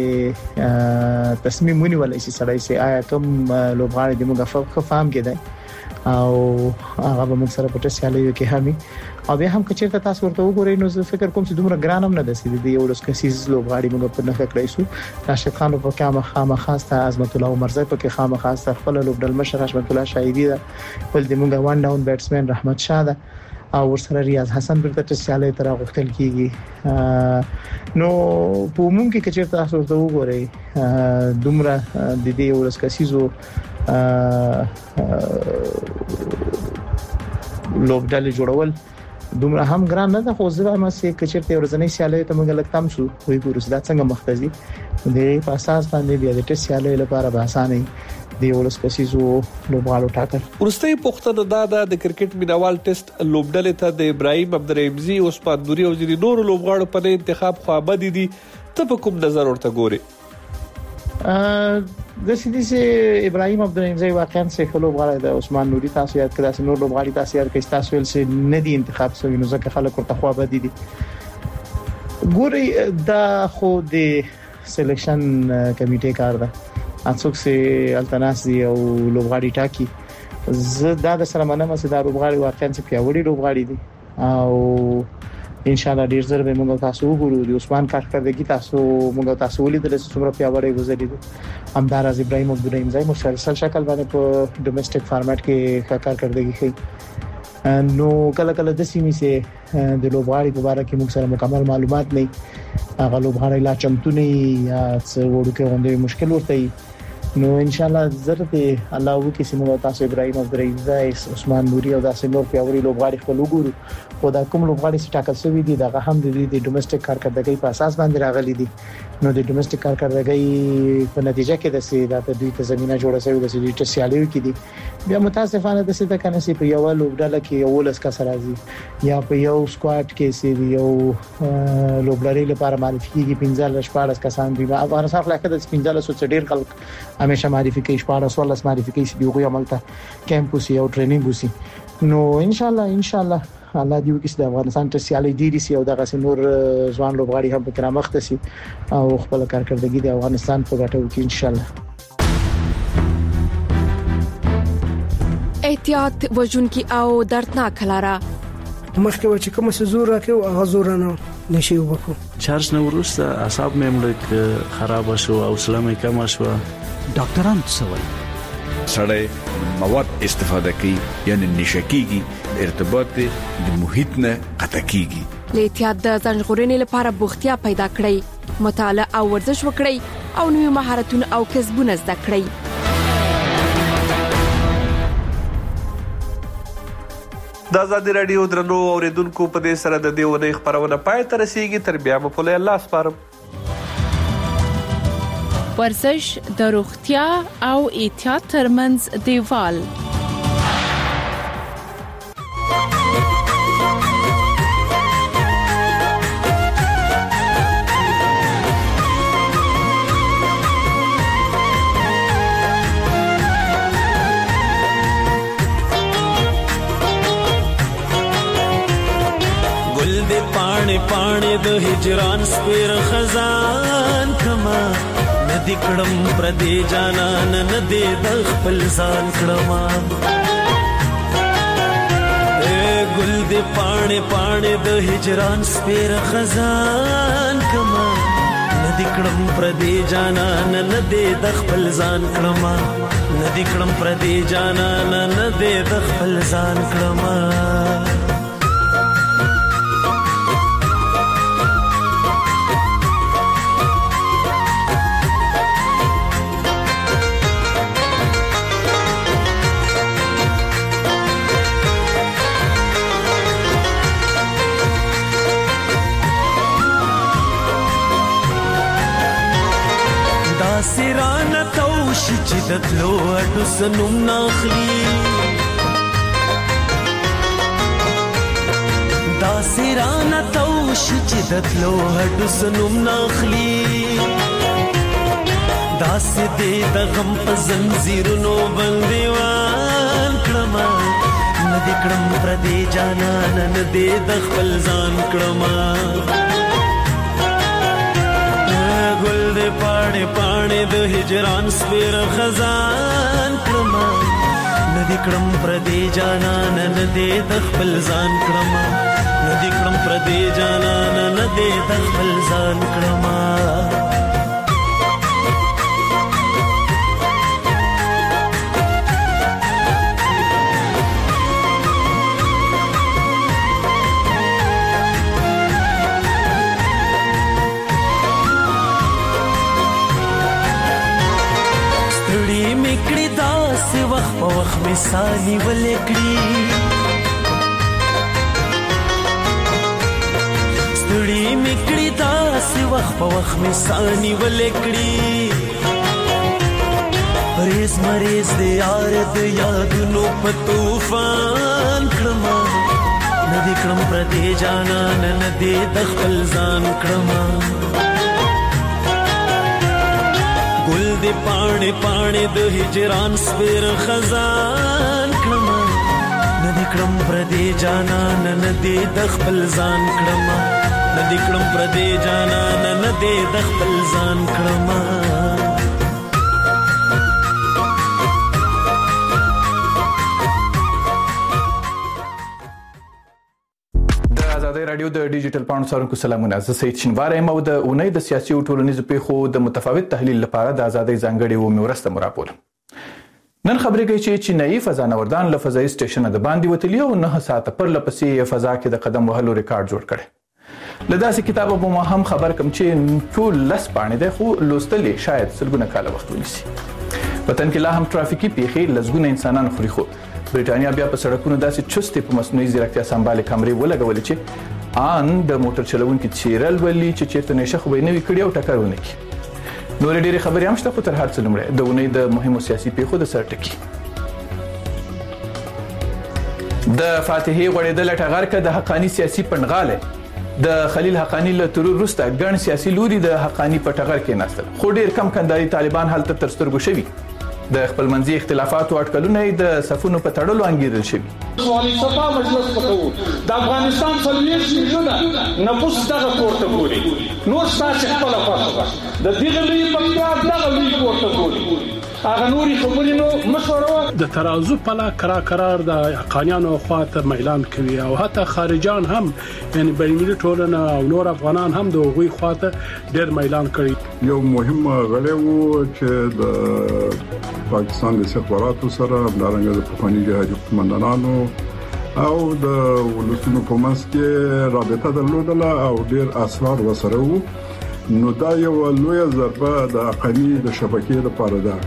چې تصمیم ونیول شي سره چې آیا کوم لوبغاړي د موږ په فهم کې ده او هغه به موږ سره په ټیسټ سیالیو کې همي او بیا هم کچېرته تاسو ورته وګورئ نو زه فکر کوم چې دومره ګران هم نه ده چې د یو لس کسیز لوبغاړي موږ په نخښه کړی شو. راشد خان په کامه خامه خاصه عظمت الله عمرزی په کې خامه خاصه خپل لوبډل مشر رحمت الله شایدی ده بل د موږ وان ډاون بیټسمن رحمت شاه ده او ورسره ریاض حسن په ټیسټ سیالي تر غوښتل کیږي. نو په عموم کې کچېرته تاسو ورته وګورئ دومره د دې یو لس کسیزو لوبډل جوړول دومره هم ګران نه ده خو زه هم سې کچېرته ورځنی سیالي ته موږ لکتم شو وی ګورو دا څنګه مختزي د په اساس باندې بیا د ټیسټ سیالي لپاره به اسانه دی ولس کسيزو لوبغاړو ټاکل.
ورستۍ پښتنه دا د کرکټ مینوال ټیسټ لوبډلې ته د ابراهیم عبدالرحیمزي او عثمان نوري او ځینې نور لوبغاړو په انتخاب خو ابدي دي. ته په کوم نظر ورته ګوري؟
ا د سې دې ابراهیم عبدالرحیمزي واقعا څه لوبغاړي د عثمان نوري تاسو یاد کړئ چې نور لوبغاړي تاسو یاد کړئ تاسو ول سي نه دي انتخاب شوی نو ځکه خلک ورته خو ابدي دي. ګوري دا خو د سلیکشن کمیټې کار ده، اڅوک سي التناسي او لوبغاړي ټاکي. زه دا د سره منم چې دا لوبغاړي واقعا چې پیاوړي لوبغاړي دي او ان شاء الله ډیر زر به موږ تاسو وګورو. د عثمان کارکردګي تاسو موږ تاسو ولیدل چې څومره پیاوړی گزاري دي. همدارز ابراهيم عبدالرحیم زای مسلسل شکل باندې په ډومېسټک فارمټ کې کارکردګي کوي. نو کله کله د سیمې سه د لوبغاړي په اړه کې موږ سره مکمل معلومات نه هغه لوبغاړي لا چمتو نه یا څه وړو کې غونډې مشکل ورته. نو ان شاء الله ضرورت الله وکي چې موږ تاسو ابراهيم عبدالرحیم زای عثمان نوري او داسې نور پیاوړي لوبغاړي خپل وګورو. خو دا کوم لوبغاړي چې ټاکل شوی دي دا هم د ډومېسټک کارکردګۍ په اساس باندې راغلي دي. نو د ډومېسټک کارکردګۍ په نتیجه کې د سي د دوی ته زمينه جوړه شوې د سي د سیالیو کې دي. بیا متاسفانه د سي د کنه سي په یو لوبډاله کې یو لس کس راځي یا په یو سکواډ کې سي یو لوبډاري لپاره معرفي کیږي پنځه شپږ کسان دي. افغانستان خلک د پنځه سو ډیر خلک همیشه معرفي کوي شپږ سو لس معرفي کوي چې یو عملته کیمپوس او ټریننګ وسی. نو ان شاء الله ان شاء الله الله دې وکړي چې د افغانستان ته سیالي ډیری سي او دغه نور ځوان لوبغاړي هم په کرامت سي او خپل کارکردګي د افغانستان په ګټه وکړي ان شاء الله.
احتیاط وجونکي او دردناک لاره
مخکې و چې کوم څه زور راکې او غزور نه نشي وبکو
چارج نه ورسته اعصاب مې ملک خراب شو او سلامه کم شو.
ډاکټران څه وایي؟
سړی مواد استفاده کوي یعنی نشکیږي، ارتباط د محیط نه قطع کیږي.
له احتیاط د ځان ژغورنې لپاره بوختیا پیدا کړئ، مطالعه او ورزش وکړئ او نوي مهارتونه او کسبونه زده کړئ.
د آزادي رادیو درنو اوریدونکو په دې سره د دې ونې خبرونه پای ته رسیږي. تر بیا مو په الله سپارم.
ورزش د روغتیا او احتیاط ترمنځ دیوال.
ګل دې پاڼې پاڼې د هجران سپیر خزان کما ندی کړم پر دې جانان ندی د خپل ځان کړم. اے ګل دې پاڼې پاڼې د هجران سپیر خزان کما ندی کړم پر دې جانان ندی د خپل ځان کړم. ندی کړم پر دې جانان ندی د خپل ځان کړم. سیرانه توشي چې د تلو اډو سنوم ناخلي، دا سیرانه توشي چې د تلو اډو سنوم ناخلي. دا سدې د غم په زنجیرونو بندیوان کړم. ندی کړم پر دې جانان ندی د خپل ځان کړم. ګل دې پاڼې پاڼې د هجران سپیر خزان کړم. ندی کړم پر دې جانان ندی د خپل ځان کړم. ندی کړم پر دې جانان ندی د خپل ځان کړم. وخت په وخت مثالي ولکړي، ستړي میکړي داسې وخت په وخت مثالي ولکړي. ریز مریض د یار د یادونو په طوفان کړم. ندی کړم پر دې جانان ندی د خپل ځان کړم. ګل دې پاڼې پاڼې د هجران سپیر خزان کړم. ندی کړم پر دې جانان ندی د خپل ځان کړم. ندی کړم پردې جانان نه دې د خپل ځان کړم
رادیو د ډیجیټل پاڼو څارونکو سلامونه. زه سید شینوار یم او د اونۍ د سیاسي او ټولنیزو پیښو د متفاوت تحلیل لپاره د ازادۍ ځانګړې و مرسته مرابول. نن خبرې کوي چې چینایي فضانوردان له فضایي سټیشن د باندې وتلی او نه ساعت پر لپسې فضا کې د قدم وهلو ریکارډ جوړ کړي. له داسې کتابه به ما هم خبر کم چې ټول لس پاڼې ده خو لوستل شاید سلګونه کاله وخت ونیسي. وطن کې لا هم ترافیکي پیښې لزګونه انسانان خوري خو برېټانیا بیا په سړکونو داسې چستې په مصنوعي ځیرکتیا سمبالې کمرې ولګولې چې ان د موټر چلوونکي چیرل ولي چې چیرته نشه خو به نه وي کړی او ټکر ونه کړي. نور ډېرې خبرې هم شته خو تر هر څه لومړی د اونۍ د مهمو سیاسي پیښو د سر ټکي. د فاتحې غوړېدل ټغر که د حقاني سیاسي پنډغالی د خلیل حقانی له ترور وروسته ګڼ سیاسي لوري د حقانی په ټغر کې ناستل خو ډېر کم کنداري طالبان هلته تر سترګو شوي. د خپلمنځي اختلافاتو اټکلونه یې د صفونو په تړلو انګیرل شوي.
سوالي صفا مجلس پکو د افغانستان څلوېښت میلیونه نفوس دغه پورته ګوري نور ستاسې خپله خوښه ده د دغه لوی پکتیا دغه لوی پورته ګوري هغه نورې خبرې نو مشوره د ترازو پله کرا کرار د حقانیانو خواته میلان کوي او حتی خارجان هم یعنی بینالمللي ټولنه او نور افغانان هم د هغوی خواته ډېر میلان کوي.
یو مهم غړی و چې د پاکستان د استخباراتو سره همدارنګه د پخواني جهادي قومندانانو او د ولسونو په منځ کې رابطه درلودله او ډېر اسرار ورسره وو. نو دا یو لویه ضربه د حقاني د شبکې لپاره ده.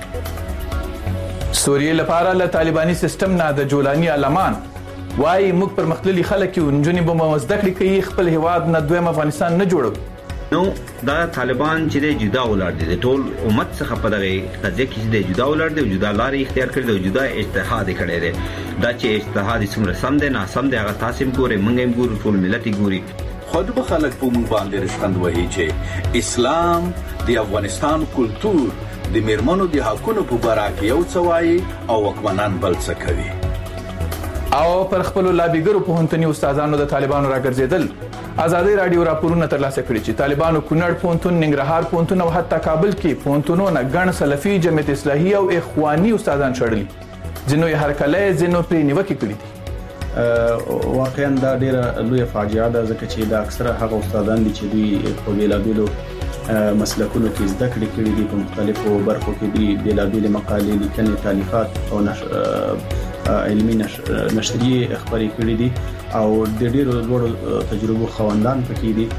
سوریې لپاره له طالباني سیستم نه د جولاني علمان وايي موږ پرمختللي خلک یو نجونې به مو زده کړې کوي خپل هیواد نه دویم افغانستان نه جوړو.
نو دا طالبان چې د جدا ولر دي د ټول امت څخه په دغه قضیه کې د جدا ولر دي جدا لارې اختیار کړي او جدا اجتهاد کړي دي. دا چې اجتهاد څومره سم دی نه سم دی هغه تاسو هم ګورئ موږ هم ګورو ټول ملت یې ګوري.
خود به خلک په موږ باندې رښتند وایي چې اسلام د افغانستان کلتور د میرمنو د حقونو په باره کې یو څه وایي او واکمنان بل څه کوي.
او پر خپلو لابیګرو پوهنتوني استادانو د طالبانو راګرځېدل. ازادي رادیو راپورونه ترلاسه کړي چې طالبانو کونړ پوهنتون، ننګرهار پوهنتون او حتی کابل کې پوهنتونونه ګڼ سلفي، جمعیت اسلامي او اخواني استادان شړلي. ځینو یې هرکلی ځینو پرې نیوکې کړي دي.
واقعا دا ډیره لویه فاجعه ده ځکه چې دا اکثره هغه استادان دي چې دوی په بیلابیلو مسلکونو کې زده کړې کړي دي په مختلفو برخو کې دي بیلابیلې مقالې لیکنې تالیفات او علمي نشریې خپرې کړي دي او د ډیرو لوړو تجربو خواندان پکې دي.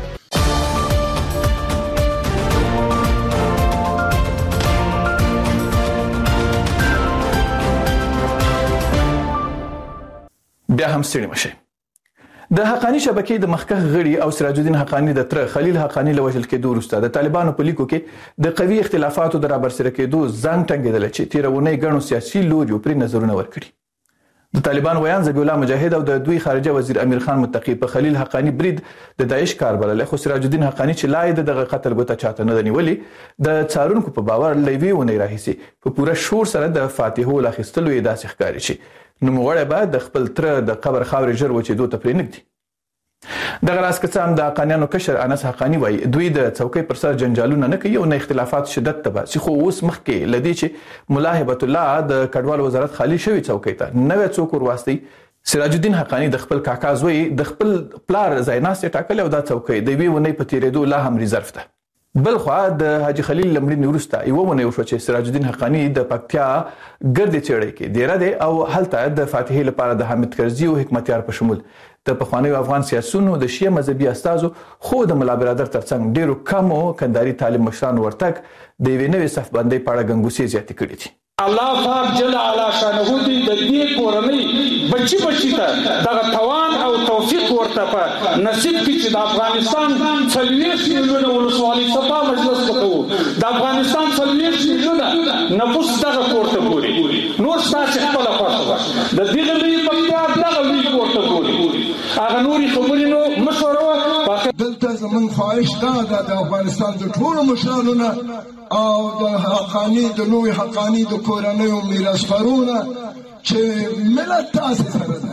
بیا هم ستړي مشي. د حقانی شبکې د مخکښ غړي او سراج الدین حقانی د تر خلیل حقانی له وژل کېدو وروسته د طالبانو په لیکو کې د قوي اختلافاتو د رابرسېره کېدو زنګ ټنګېدل چې تیرونی غنو سیاسي لوري پر نظرونه ورکړي. د طالبان ویان ذبیح الله مجاهد او د دوی خارجه وزیر امیر خان متقی په خلیل حقانی برید د داعش کار بلل خو سراج الدین حقانی چې لای دغه قتل ګوته چاته نه نیولې د څارونکو په باور لوي ونی راهسي په پوره شور سره د فاتحو لاخستلو یې داسې ښکاري شي نو موږ به د خپل تر د قبر خاورې جر وچې دوه تپرې نګدي. دغه راس کڅام د حقانیانو کشر انس حقانی وایي دوی د څوکۍ پر سر جنجالونه نه کوي او نه اختلافات شدت تبا چې خو اوس مخکې لدی چې ملاحبت الله د کډوال وزارت خالی شوی څوکۍ ته نوې څوک ورواستي. سراج الدین حقانی د خپل کاکا زوی د خپل پلار زیناس ټاکل او دا څوکۍ د وی ونی په تیرېدو لا هم ریزرف ده. بل خو د حاجی خلیل لمړي وروسته یو ونه وشو چې سراج الدین حقانی د پکتیا ګرد چړې کې ډیره ده او هلته د فاتحې لپاره د حامد کرزي او حکمتیار په شمول د پخوانیو افغان سیاسونو د شیعه مذهبي استازو خو د ملا برادر ترڅنګ ډیرو کمو کنداري طالب مشرانو ورتګ د یوې نوې صف بندۍ په اړه ګنګوسې زیاتې کړې دي.
الله پاک جل اعلی شانه دې د دې کورنۍ بچي بچي ته دغه توان او توفیق ورته په نصیب کې چې د افغانستان څلوېښت میلیونه ولسوالۍ صفا مجلس وکړو د افغانستان څلوېښت میلیونه نفوس دغه پورته ګوري نور ستاسې خپله خوښه ده د دغه لوی پکتیا دغه لوی پورته ګوري هغه نورې خبرې نو مشوره وه.
دلته زموږ خواهش دا ده د افغانستان د ټولو مشرانو نه او د حقاني د لوی حقاني د کورنیو میراثخوارونه چې ملت تاسې سره ده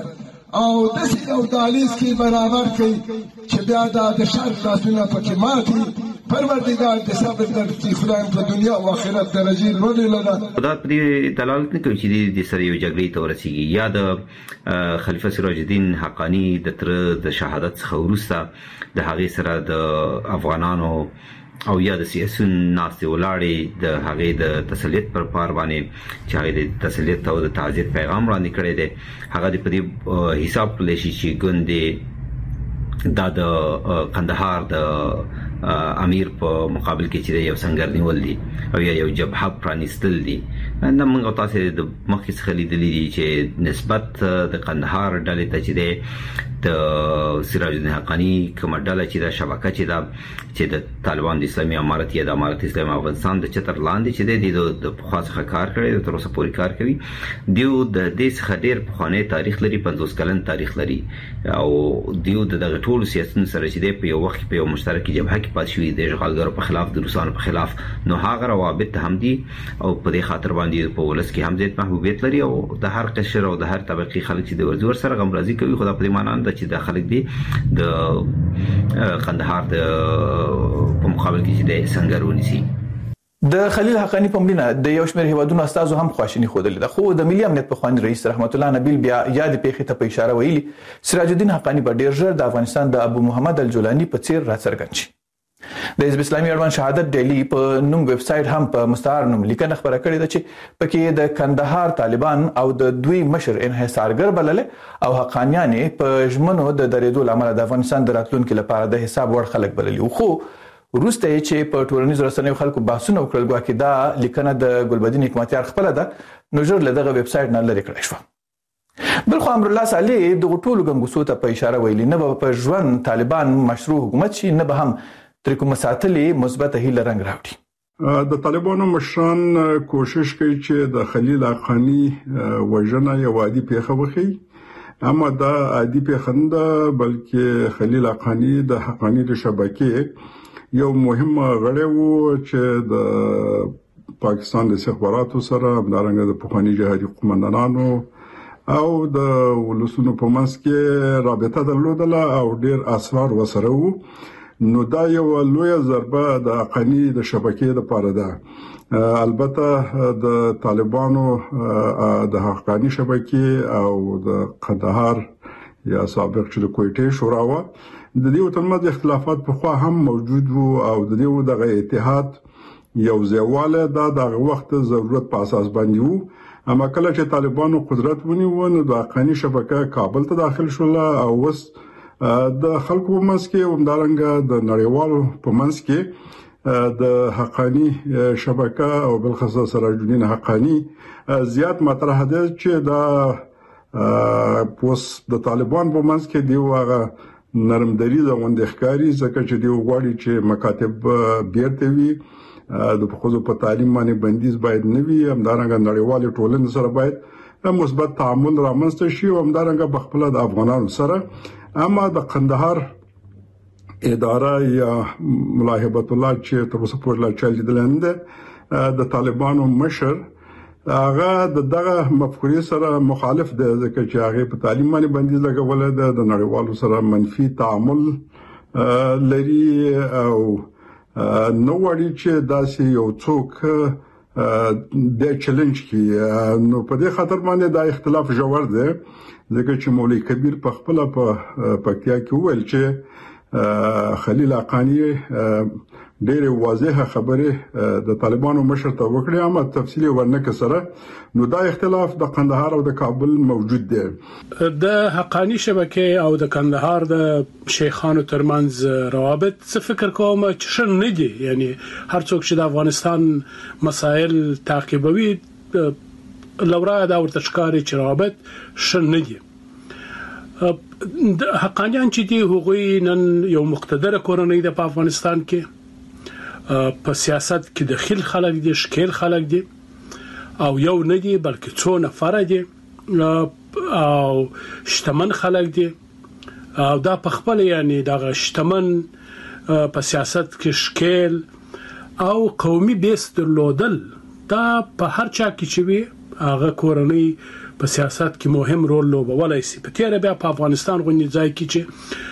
او داسې یو دهلیز کې برابر کړي چې بیا د شرق لاسونه پکې ماتي. پروردګار د صبر درکړي، خدای په دنیا او آخرت درجې لوړې لره.
دا په دلالت نه کوي چې د سره یو جګړې ته ورسیږي یا د خلیفہ سراج الدین حقانی د تر د شهادت څخه وروسته د هغې سره د افغانانو او یا د سیاسي ناستې ولاړې د هغې د تسلیت پر پار باندې چې هغې د تسلیت او د تعزیت پیغام وړاندې کړی دی، هغه د په دې حساب کړلی شي چې ګوندې دا د قندهار د امیر په مقابل کې چې یو سنگر نیول دي او یا یو جبهه پرانیستل دي. نن موږ تاسو د مخکې څخه لیدلې دي چې نسبت د قندهار ډلې ته چې د سراج الدین حقانی کوم ډله چې د شبکه چې د چې د طالبان د اسلامي امارت یا د امارت اسلامي افغانستان د چتر لاندې چې د پخوا څخه کار کړی تر اوسه پورې کار کوي، دیو د دې څخه ډېر پخوانی تاریخ لري، پنځوس کلن تاریخ لري او دیو دغه ټول سیاستونو سره چې په یو وخت په یو مشترک جبهه کې پات شوی د اشغالګرو په خلاف د روسانو په خلاف، نو هغه روابط هم دي او په دې خاطر باندې په ولس کې هم زیات محبوبیت لري او د هر قشر او د هر طبقه خلک چې د ورزور سره غمرازي کوي. خدا په دې معنی ده چې د خلک دي د قندهار د په مقابل کې چې د سنگرونی سي.
د خلیل حقانی په مړینه د یو شمېر هیوادونو استازو هم خواشیني ښودلې ده، خو د ملي امنیت په خواني رئیس رحمت الله نبیل بیا یاد پیښې ته په اشاره ویلي سراج الدین حقانی په ډیر ژر د افغانستان د ابو محمد الجولانی په څیر راڅرګند شي. د حزب اسلامي اړوند شهادت ډیلی په نوم ویب سټ هم په مستعار نوم لیکنه خبره کړې ده چې پکې د کندهار طالبان او د دوی مشر انحصارګر بلل او حقانیان په ژمنو د درېدو لامل د افغانستان د راتلونکو لپاره د حساب وړ خلک بلل، خو وروسته چې په ټولنیزو رسنیو خلکو بحثونه وکړل ګواکې دا لیکنه د ګلبدین حکمتیار خپله ده، نو ژر له دغه ویب سټ نه لرې کړی شوه. بل خو امرالله صالح دغه ټولو ګنګوسو ته په اشاره ویلي نه به په ژوند طالبان مشروع حکومت شي، نه به هم تر کومه ساتلې مثبت هیله رنګ راوړي.
د طالبانو مشران کوشش کوي چې د خلیل حقانی وژنه یو عادي پیښه وکړي، اما دا عادي پیښه نه ده بلکې خلیل حقانی د حقانی د شبکې یو مهم غړی و چې د پاکستان د استخباراتو سره همدارنګه د پخواني جهادي قومندانانو او د ولسونو په منځ کې رابطه درلودله او ډیر اسرار وسره وو. نو دا یو لوی ضربه د حقانی د شبکې لپاره ده. البته د طالبانو د حقانی شبکې او د قندهار یا سابق چې د کویټې شورا و د دې ترمنځ اختلافات په خوا هم موجود وو او د دې دغه اتحاد یو ځواله د وخت ضرورت په اساس باندې وو. اما کله چې طالبانو قدرت ونیو نو د حقانی شبکه کابل ته داخل شول او وس د خلکو په منځ کې همدارنګه د نړیوالو په منځ کې د حقانی شبکه او بلخصوص سراج الدین حقانی زیات مطرح ده چې دا پوس د طالبان په منځ کې دی واغه نرم دریزه غونډه ښکاری ځکه چې دی وغواړي چې مکاتب بیرته وي د خصوص په تعلیم باندې بندیز باید نه وي، همدارنګه نړیوال ټولنې سره باید مثبت تعامل رامنځته شي او همدارنګه بخپله د افغانانو سره. اما د قندهار اداره یا ملاحبت الله چې تر اوسه پورې لا چل لیدلنده د طالبانو مشر هغه د دغه مفکورې سره مخالف دی ځکه چې هغه په تعلیم باندې بندیز لګولې ده، د نړیوالو سره منفي تعامل لري او نو وړي چې داسې یو څوک د چیلنج کې. نو په دې خاطر باندې دا اختلاف جوړ دی ځکه چې مولوی کبیر په خپل په پکتیا کې ویل چې خلیل حقانی ډېر واضحه خبره د طالبانو مشر ته وکړه، اما تفصیلی ورنکه سره. نو دا اختلاف د قندهار او د کابل موجود دی.
د حقانی شبکه او د قندهار د شیخانو ترمنځ روابط څه فکر کوم چې شن نه دي، یعنی هر څوک چې د افغانستان مسائل تعقیبوي لورا دا ورته ښکاري چې روابط شن نه دي. حقانیان چې دي هغوی نن یو مقتدره کورنۍ ده په افغانستان کې، په سیاست کې دخیل خلک دي، شکیل خلک دي او یو نه دي بلکې څو نفره دي او شتمن خلک دي او دا په خپل یعنی دغه شتمن په سیاست کې شکیل او قومي بیس درلودل دا په هر چا کې چې وي هغه کورنۍ په سیاست کې مهم رول لوبولای شي. په تیر بیا په افغانستان غونډه ځای کې چې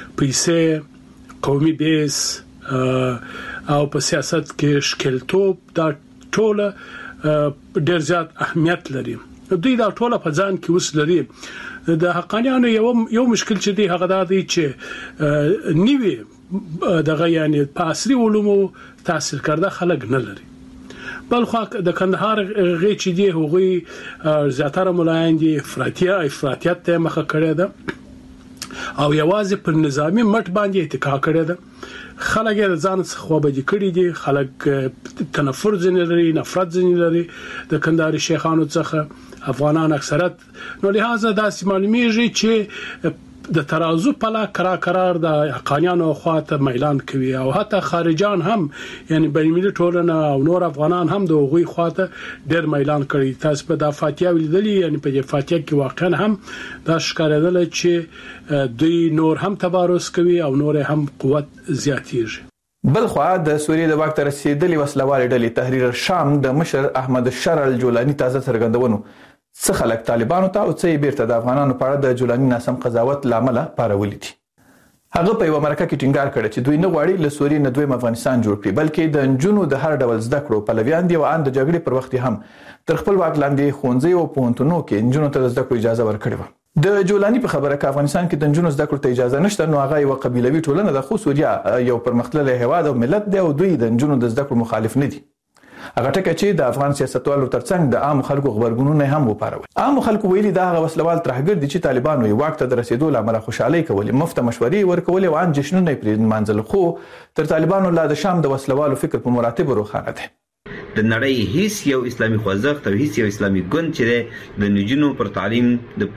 پیسې قومي بیس او په سیاست کې شکلتوب دا ټوله ډېر زیات اهمیت لري. دوی دا ټوله په ځان کې وس لري. د حقانیانو یو یو مشکل چې دی هغه دا دی چې نیوي دغه یعنی په عصري علومو تاثیر کرده خلک نه لري. بل خو د کندهار غي چې دی هغوی زیاتره ملایان دي افراطیه افراطیت ته مخه کړی ده او یوازې پر نظامی مټ باندې اتکا کړی ده. خلک یې ځان څخه خوابدي کړي دي. خلک تنفر ځنې لري، نفرت ځنې لري د کندهاري شیخانو څخه افغانان اکثرت. نو لهدا داسې معلومیږي چې د ترازو په لا کرا قرار د حقانیانو خواته میلان کوي او حتی خارجان هم یعنی بین‌المللي ټولنه او نور افغانان هم د غوي خواته ډېر میلان کړي. تاسو په د فاتحه ولیدلی یعنی په د فاتحه کې واقعا هم دا ښکارېدل چې دوی نور هم تبارز کوي او نور هم قوت زیاتیږي.
بل خو د سوریې د واک تر رسیدلې وسلوال ډلې تحریر شام د مشر احمد شرع الجولانی تازه څرګندونو څه خلک طالبانو ته او څه بیرته د افغانانو په اړه د جولانی ناسم قضاوت لامل پارولې دي. هغه په یو مرکه کې ټینګار کړ چې دوی نه غواړي له سوریې نه دویم افغانستان جوړ کړي بلکې د انجونو د هر ډول زده کړو پلویان دي او ان د جګړې پر وخت هم تر خپل واک لاندې ښوونځي او پوهنتونونو کې انجونو ته د زده کړو اجازه ورکړې وه. د جولانی په خبره کې افغانستان کې د انجونو زده کړو ته اجازه نشته نو هغه یو قبیلوي ټولنه د خو سوریا یو پرمختللی هیواد او ملت دی او دوی د انجونو د زده کړو مخالف نه دي. هغه ټکه چې د افغان سیاستوالو ترڅنګ د عام خلکو خبرګونونه هم وپارول. عام خلکو ویلي دا هغه وسلوال ترهګر دي چې طالبانو یې واک ته د رسیدو لامل خوشحالي کولې، مفت مشورې ورکولې او ان جشنونه پرې منځل. خو تر طالبانو لا د شام د وسلوالو فکر په مراتب روښانه دی.
د نړۍ هیڅ یو اسلامي خوځښت او هیڅ یو اسلامي ګوند چې د نجونو پر تعلیم د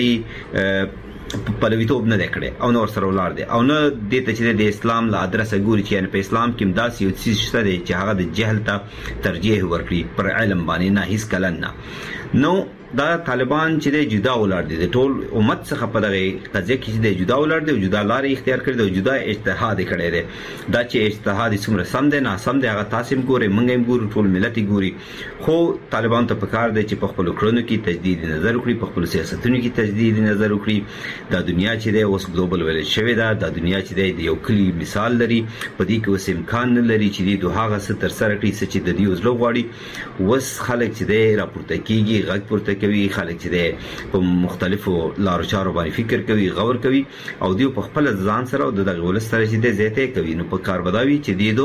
پابندۍ پلویتوب نه کړي او نور سره ولار دي او نه د ته چې د اسلام له ادرسه ګوري چې په اسلام کې مداسي یو څه شته دی چې هغه د جهل ته ترجیح ورکړي پر علم باندې نه هیڅ کله نه. نو دا طالبان چې د جدا ولار دي د ټول امت څخه په دغه قضیه کې چې د جدا ولار دي او جدا لارې اختیار کړي او جدا اجتهاد کړي دي. دا چې اجتهاد څومره سم دی نه سم دی هغه تاسو هم ګورئ موږ هم ګورو ټول ملت ګوري. خو طالبان ته پکار دی چې په خپل کړنو کې تجدید نظر وکړي، په خپل سیاستونو کې تجدید نظر وکړي. دا دنیا چې دی اوس ګلوبل ویل شوی دا د دنیا چې دی یو کلی مثال لري په دې کې اوس امکان نه لري چې د هغه څه تر سره کړي چې د دې وزلو غواړي. وس خلک چې دی راپورته کیږي غږ پورته کوي، خلک چې دی په مختلفو لارو چارو باندې فکر کوي، غور کوي او دوی په خپل ځان سره او د دغه ولس سره چې دی زیاته کوي. نو په کار بداوي چې دی دو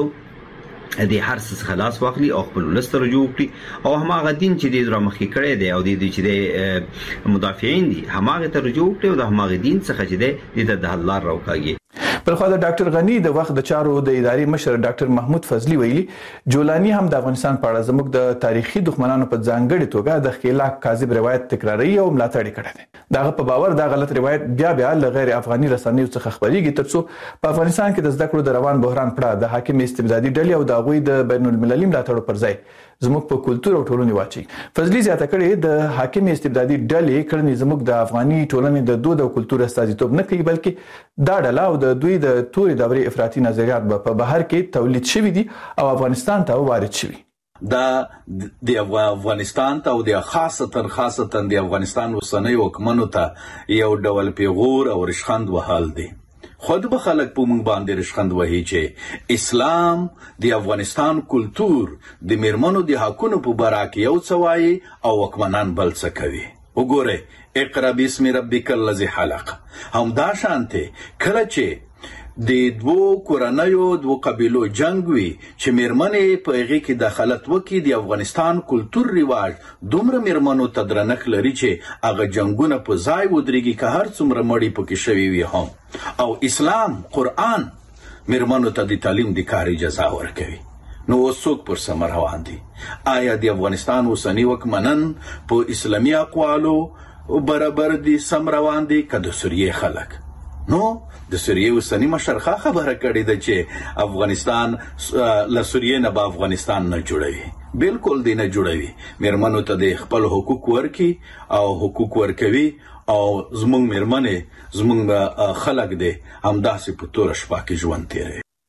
د هر څه خلاص واخلي او خپل ولس سره جوړ کړي او هماغه دین چې دی درمخې کړی دی او د چې دی مدافعین دي هماغه ته رجوع کړي او د هماغه دین څخه چې دی د حل لار راوکاږي.
بل خو د ډاکټر غنی د وخت د چارو د ادارې مشر ډاکټر محمود فضلی ویلي جولانی هم د افغانستان په اړه زموږ د تاریخي دښمنانو په ځانګړي توګه د خلاق کاذب روایت تکراروي او ملاتړ کړی دی. دغه په باور دا غلط روایت بیا بیا له غیر افغاني رسنیو څخه خبريږي ترڅو په افغانستان کې د زده کړو د روان بحران پړه د حاکم استبدادي ډلې او د غوي د بین المللي ملاتړ پر ځای زموږ په کلتور او ټولنې واچي. فضلی زیاته کړې د حاکم استبدادي ډلې کړنې زموږ د افغاني ټولنې د دود او کلتور استازیتوب نه کوي بلکې دا ډله او د دوی د توري دورې افراطي نظریات په بهر کې تولید شوي دي او افغانستان ته وارد شوي.
دا د افغانستان ته او د خاصه خاصه د افغانستان وسنۍ حکومتونو ته یو ډول پیغور او رشخند وهال دي. خود به خلک په موږ باندې رشخند وهي چې اسلام د افغانستان کلتور د میرمنو د حقونو په باره کې یو څه وایي او حکمران بل څه کوي. وګوره اقرا بسم ربک الذی خلق همدا شانته کله چې د دوو کورنیو دوو قبیلو جنگ وي چې میرمنې په هغې کې دخالت وکړي د افغانستان کلتور رواج دومره میرمنو ته درنښت لري چې هغه جنګونه په ځای ودرېږي که هر څومره مړي پکې شوي وي هم. او اسلام قرآن میرمنو ته د تعلیم د کار اجازه ورکوي. نو اوس څوک پر سمه روان دي؟ آیا د افغانستان اوسني واکمنان په اسلامي اقوالو برابر دي سم روان دي که د سوریې خلک؟ نو د سوریې اوسني مشرخه خبره کړې ده چې افغانستان له سوریې نه به افغانستان نه جوړوي. بالکل دی نه جوړوي. میرمنو ته د خپل حقوق ورکي او حقوق ورکوي او زمونږ میرمنې زمونږ خلک دی همداسې په توره شپه کې ژوند تیروي.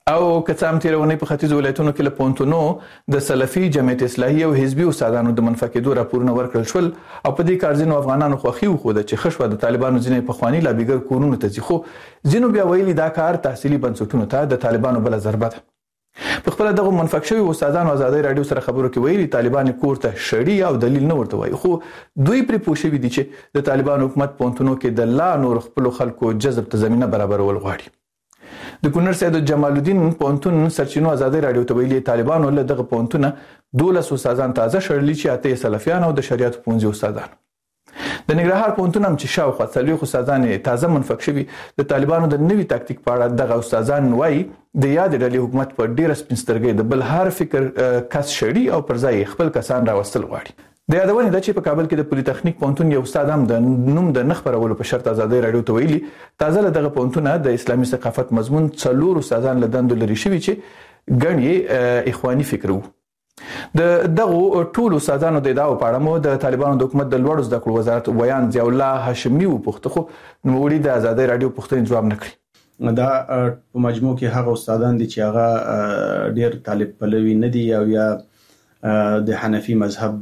او کڅام تیرونې په ختیځ ولایتونو کې له پونتونو د سلفي جمعیت اصلاحي او حزبي استادانو د منفقدو راپورونه ورکړل شول او په دې کار ځینو افغانانو خوښي وښوده چې خشوه د طالبانو ځینې پخواني لابیګر کورونو ته ځي، خو ځینو بیا ویلي دا کار تحصیلي بنسټونو ته د طالبانو بله ضربه ده. په خپل دغه منفق شوی استادانو ازادي رادیو سره خبرو کې ویلي طالبان کور ته شړی او دلیل نه ورته وایي، خو دوی پرې پوه شوي دي چې د طالبان حکومت پونتونو کې د لا نور خپل خلکو جذب ته زمينه برابرول غواړي. د کونړ سید جمال الدین پونتون سرچینو ازادي رادیو ته ویلي طالبانو له دغه پونتونه دولس استادان تازه شړلي چې اته سلفیان او د شریعت پونځي استادان. د ننګرهار پونتون هم چې شاوخوا څلوېښت استادان تازه منفق شوي د طالبانو د نوي تاکتیک په اړه دغه استادان وایي د یاد ډلې حکومت په ډیره سپین سترګۍ د بل هر فکر کس شړي او پر ځای خپل کسان راوستل غواړي. د یادونې ده چې په کابل کې د پولی تخنیک پونتون یو استاد هم د نوم د نخ پرولو په شرط ازادي رادیو ته ویلي تازه له دغه پونتونه د اسلامي ثقافت مضمون څلور استادان له دندو لري شوي چې ګڼ اخواني فکر وو. د دغه ټولو استادانو د ادعاو په اړه مو د طالبانو د حکومت د لوړو زده کړو وزارت ویان ضیاء الله هاشمي وپوښته، خو نوموړي د ازادي رادیو پوښتنې جواب نه کړی.
دا په مجموع کې هغه استادان دي چې هغه ډیر طالب پلوي نه دي او یا د حنفي مذهب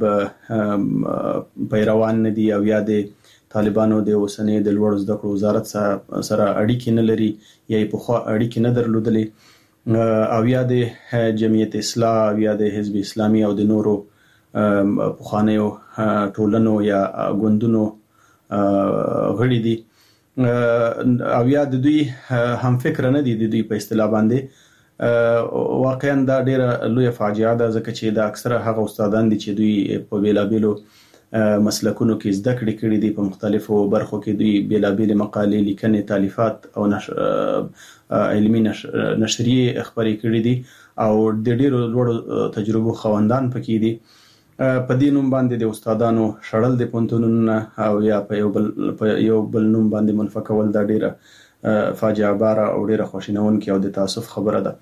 پیروان نه دي او یا د طالبانو د اوسنۍ د لوړو زده کړو وزارت سره اړیکې نه لري یا په خو اړیکې نه درلودلې او یا د جمعیت اصلاح او یا د حزب اسلامي او د نورو پخوانیو ټولنو یا ګوندونو غړي دي او یا د دوی هم فکر نه دي د دوی په اصطلاح باندې. واقعا دا ډیره لویه فاجعه ده ځکه چې دا اکثره هغه استادان دي چې دوی په بیلابیلو مسلکونو کې زده کړې کړې دي، په مختلفو برخو کې دوی بیلابیل مقالې لیکنې تالیفات او نشر علمي نشریه خبرې کړې دي او د ډیرو لوړو تجربو خوندان پکې دي. په دې نوم باندې د استادانو شړل د پونتونونو او یا په یو بل په یو بل نوم باندې منفقول دا ډیره فاجعه باره او ډیره خوشینونکې او د تاسف خبره ده.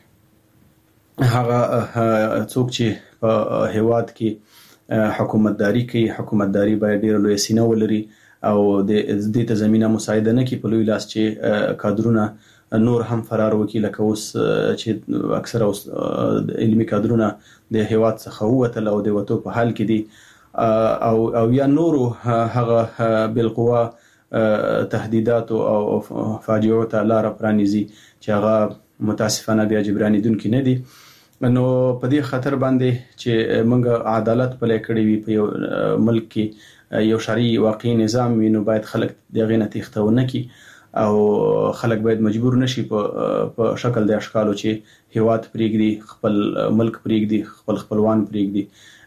هغه څوک چې په هیواد کې حکومتداري کوي، حکومتداري باید ډیره لویه سینه ولري او د دې ته زمينه مساعده نه کوي په لوی لاس چې کادرونه نور هم فرار وکړي، لکه اوس چې اکثره علمي کادرونه د هیواد څخه ووتل او د وتو په حال کې دي او او یا نورو هغه بالقوه تهدیدات او فاجعو ته لار پرانیزي چې هغه متاسفانه بیا جبرانیدونکي نه دي. نو په دې خطر باندې چې موږ عدالت پلي کړی وي په یو ملک کې یو شرعي واقعي نظام وي، نو باید خلک دغه نه تښتونه کی او خلک باید مجبور نشي په شکل د اشکالو چې هیواد پریږدي، خپل ملک پریږدي، خپل خپلوان پریږدي.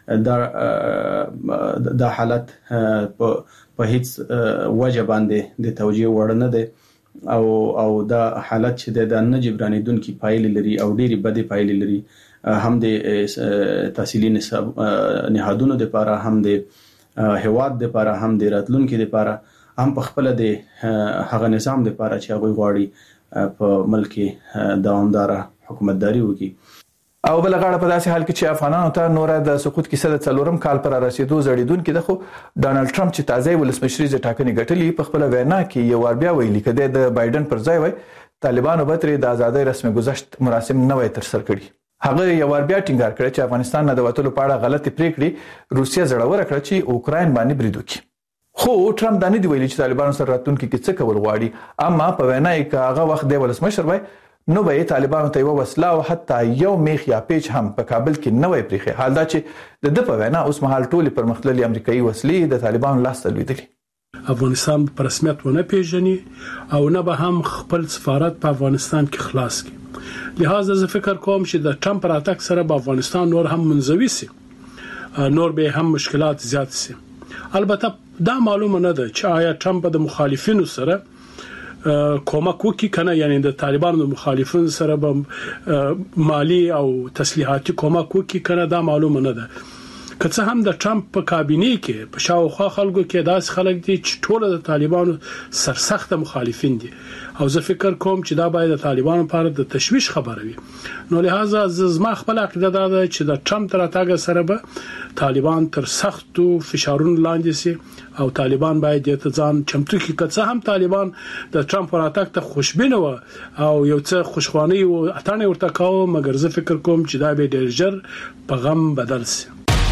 دا دا حالت په هیڅ وجه باندې د توجیه وړ نه دی او او دا حالت چې د نه جبرانیدونکي پایلې لري او ډېری بدې پایلې لري، هم د تحصیلي نهادونو لپاره، هم د هیواد لپاره، هم د راتلونکو لپاره، هم په خپل د هغه نظام لپاره چې هغه غواړي په ملک دوامدار حکومتداري وکړي.
او بل غاړه په داسې حال کې چې افغانانو ته نور د سقوط کیسه د څلورم کال پر رسیدو زړیدونکو ده، خو ډانلډ ټرمپ چې تازه ولسمشري ټاکنې ګټلې په خپل وینا کې یو ور بیا ویلي کده د بایدن پر ځای وای طالبانو به تر د ازادۍ رسمي گذشت مراسم نه وای تر سر کړی. هغه یو ور بیا ټینګار کړ چې افغانستان نه د وټلو په اړه غلطي پریکړې روسیا زړور کړ چې اوکراین باندې برید وکړي. خو ټرمپ دا نه دی ویلي چې طالبانو سره راتلونکي کې څه کول غواړي، اما په وینا کې هغه وخت د ولسمشر وای نو به طالبانو ته یو وسله او حتی یو میخ یا پیچ هم په کابل کې نه وای پریخي. حال دا چې د د په وینا اوس مهال ټولي پرمختللي امریکایي وسلې د طالبانو لاس ته لویدلي.
افغانستان په رسمیت ونه پیژني او نه به هم خپل سفارت په افغانستان کې خلاص کړي. لہذا زه فکر کوم چې د ټرمپ راتګ سره به افغانستان نور هم منزوي سي، نور به هم مشکلات زیات سي. البته دا معلومه نه ده چې آیا ټرمپ د مخالفینو سره کومک وکي کنه، یعنی د طالبانو مخالفین سره به مالی او تسلیحاتي کومک وکي کنه، دا معلومه نه ده. که څه هم د ټرمپ په کابینه کې په شاوخوا خلکو کې داس خلک دي چې ټول د طالبانو سرسخت مخالفین دي او زه فکر کوم چې دا باید د طالبانو لپاره د تشویش خبره وي. نو لہذا زما خپل عقیده دا ده چې د ټرمپ تر راتګ سره به طالبان تر سختو فشارونو لاندې سي او طالبان باید د ځان چمتو کې که څه هم طالبان د ټرمپ راتګ ته خوشبینه و او یو څه خوشخوانی او اتانه ورته کاوه، مګر زه فکر کوم چې دا به ډیر ژر په غم بدل سي.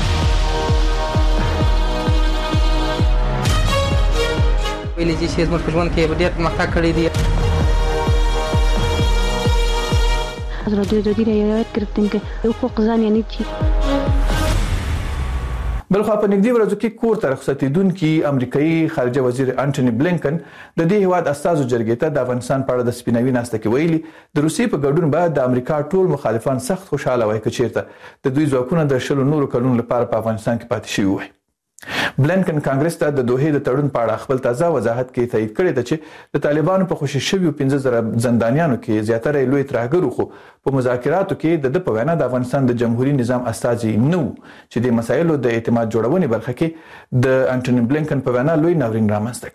ویلي چې زموږ په ژوند کې ډېر پرمختګ کړی دی.
رادیو جدید رعایت گرفتیم که حقوق زن یعنی چی؟
بلخوا په نږدې ورځو کې کور ته رخصتېدونکي امریکایي خارجه وزیر انټونی بلینکن د دې هیواد استازو جرګې ته د افغانستان په اړه د سپیناوي ناسته کې ویلي د روسیې په ګډون به د امریکا ټول مخالفان سخت خوشاله وای که چیرته د دوی ځواکونه د شلو نورو کلونو لپاره په افغانستان کې پاتې شوي وای. بلینکن کانګرس ته د دوحې د تړون په اړه خپل تازه وضاحت کې تایید کړی دی چې د طالبانو په خوشي شویو پنځه زره زندانیانو کې زیاتره لوی ترهګرو خو په مذاکراتو کې د په وینا د افغانستان د جمهوریت نظام استازي نو چې د مسایلو د اعتماد جوړونې برخه کې د انټونی بلینکن په وینا لوی ناورین رامنځته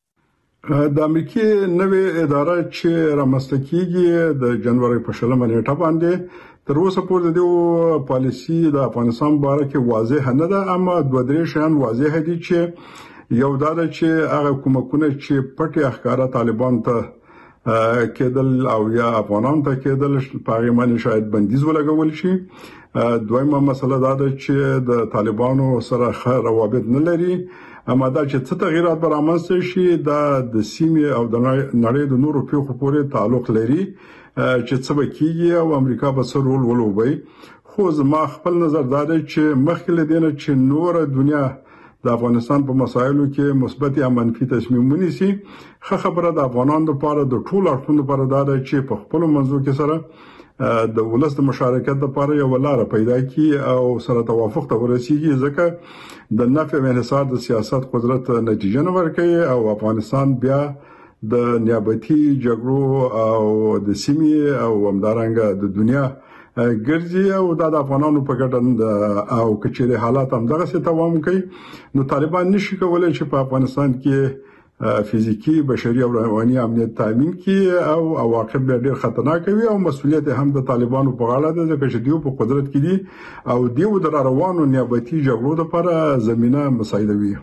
کړ.
د امریکای نوې اداره چې رامنځته کیږي د جنوري په شلمه نیټه باندې تر اوسه پورې د پالیسی د افغانستان باره کې واضح نه ده، اما دوه درې شیان واضح دي چې یو دا ده چې هغه کومکونه چې پټي اخکارا طالبان ته کېدل او یا افغانان ته کېدل په هغه باندې شاید بندیز ولګول شي. دویمه مسله دا ده چې د طالبانو سره ښه روابط نه لري، اما دا چې څه تغیرات به رامنځته شي دا د سیمې او د نړۍ د نورو پیښو پورې تعلق لري چې څه به کیږي او امریکا به څه رول ولوبي. خو زما خپل نظر دا دی چې مخکې له دې نه چې نور دنیا د افغانستان په مسایلو کې مثبت یا منفي تصمیم ونیسي، ښه خبره د افغانانو لپاره د ټولو اړخونو لپاره دا دی چې په خپل منځو کې سره د ولس د مشارکت لپاره یو لار پیدا کړي او سره توافق ته ورسیږي، ځکه د نفع او انحصار د سیاست قدرت نتیجه نه ورکوي او افغانستان بیا د نیابتي جګړو او د سیمې او همدارنګه د دنیا ګرځي او د افغانانو په ګټه او کچېره حالات هم دغه څه دوام کوي. نو طالبان نشي کولای چې په افغانستان کې فزیکی بشري او رواني امنیت تامین کړي او عواقب به ډېر خطرناک وي او مسؤلیت هم د طالبانو په غاړه ده ځکه چې دوی په قدرت کې دي او دوی د روانو نیابتي جګړو لپاره زمينه مساعدوي.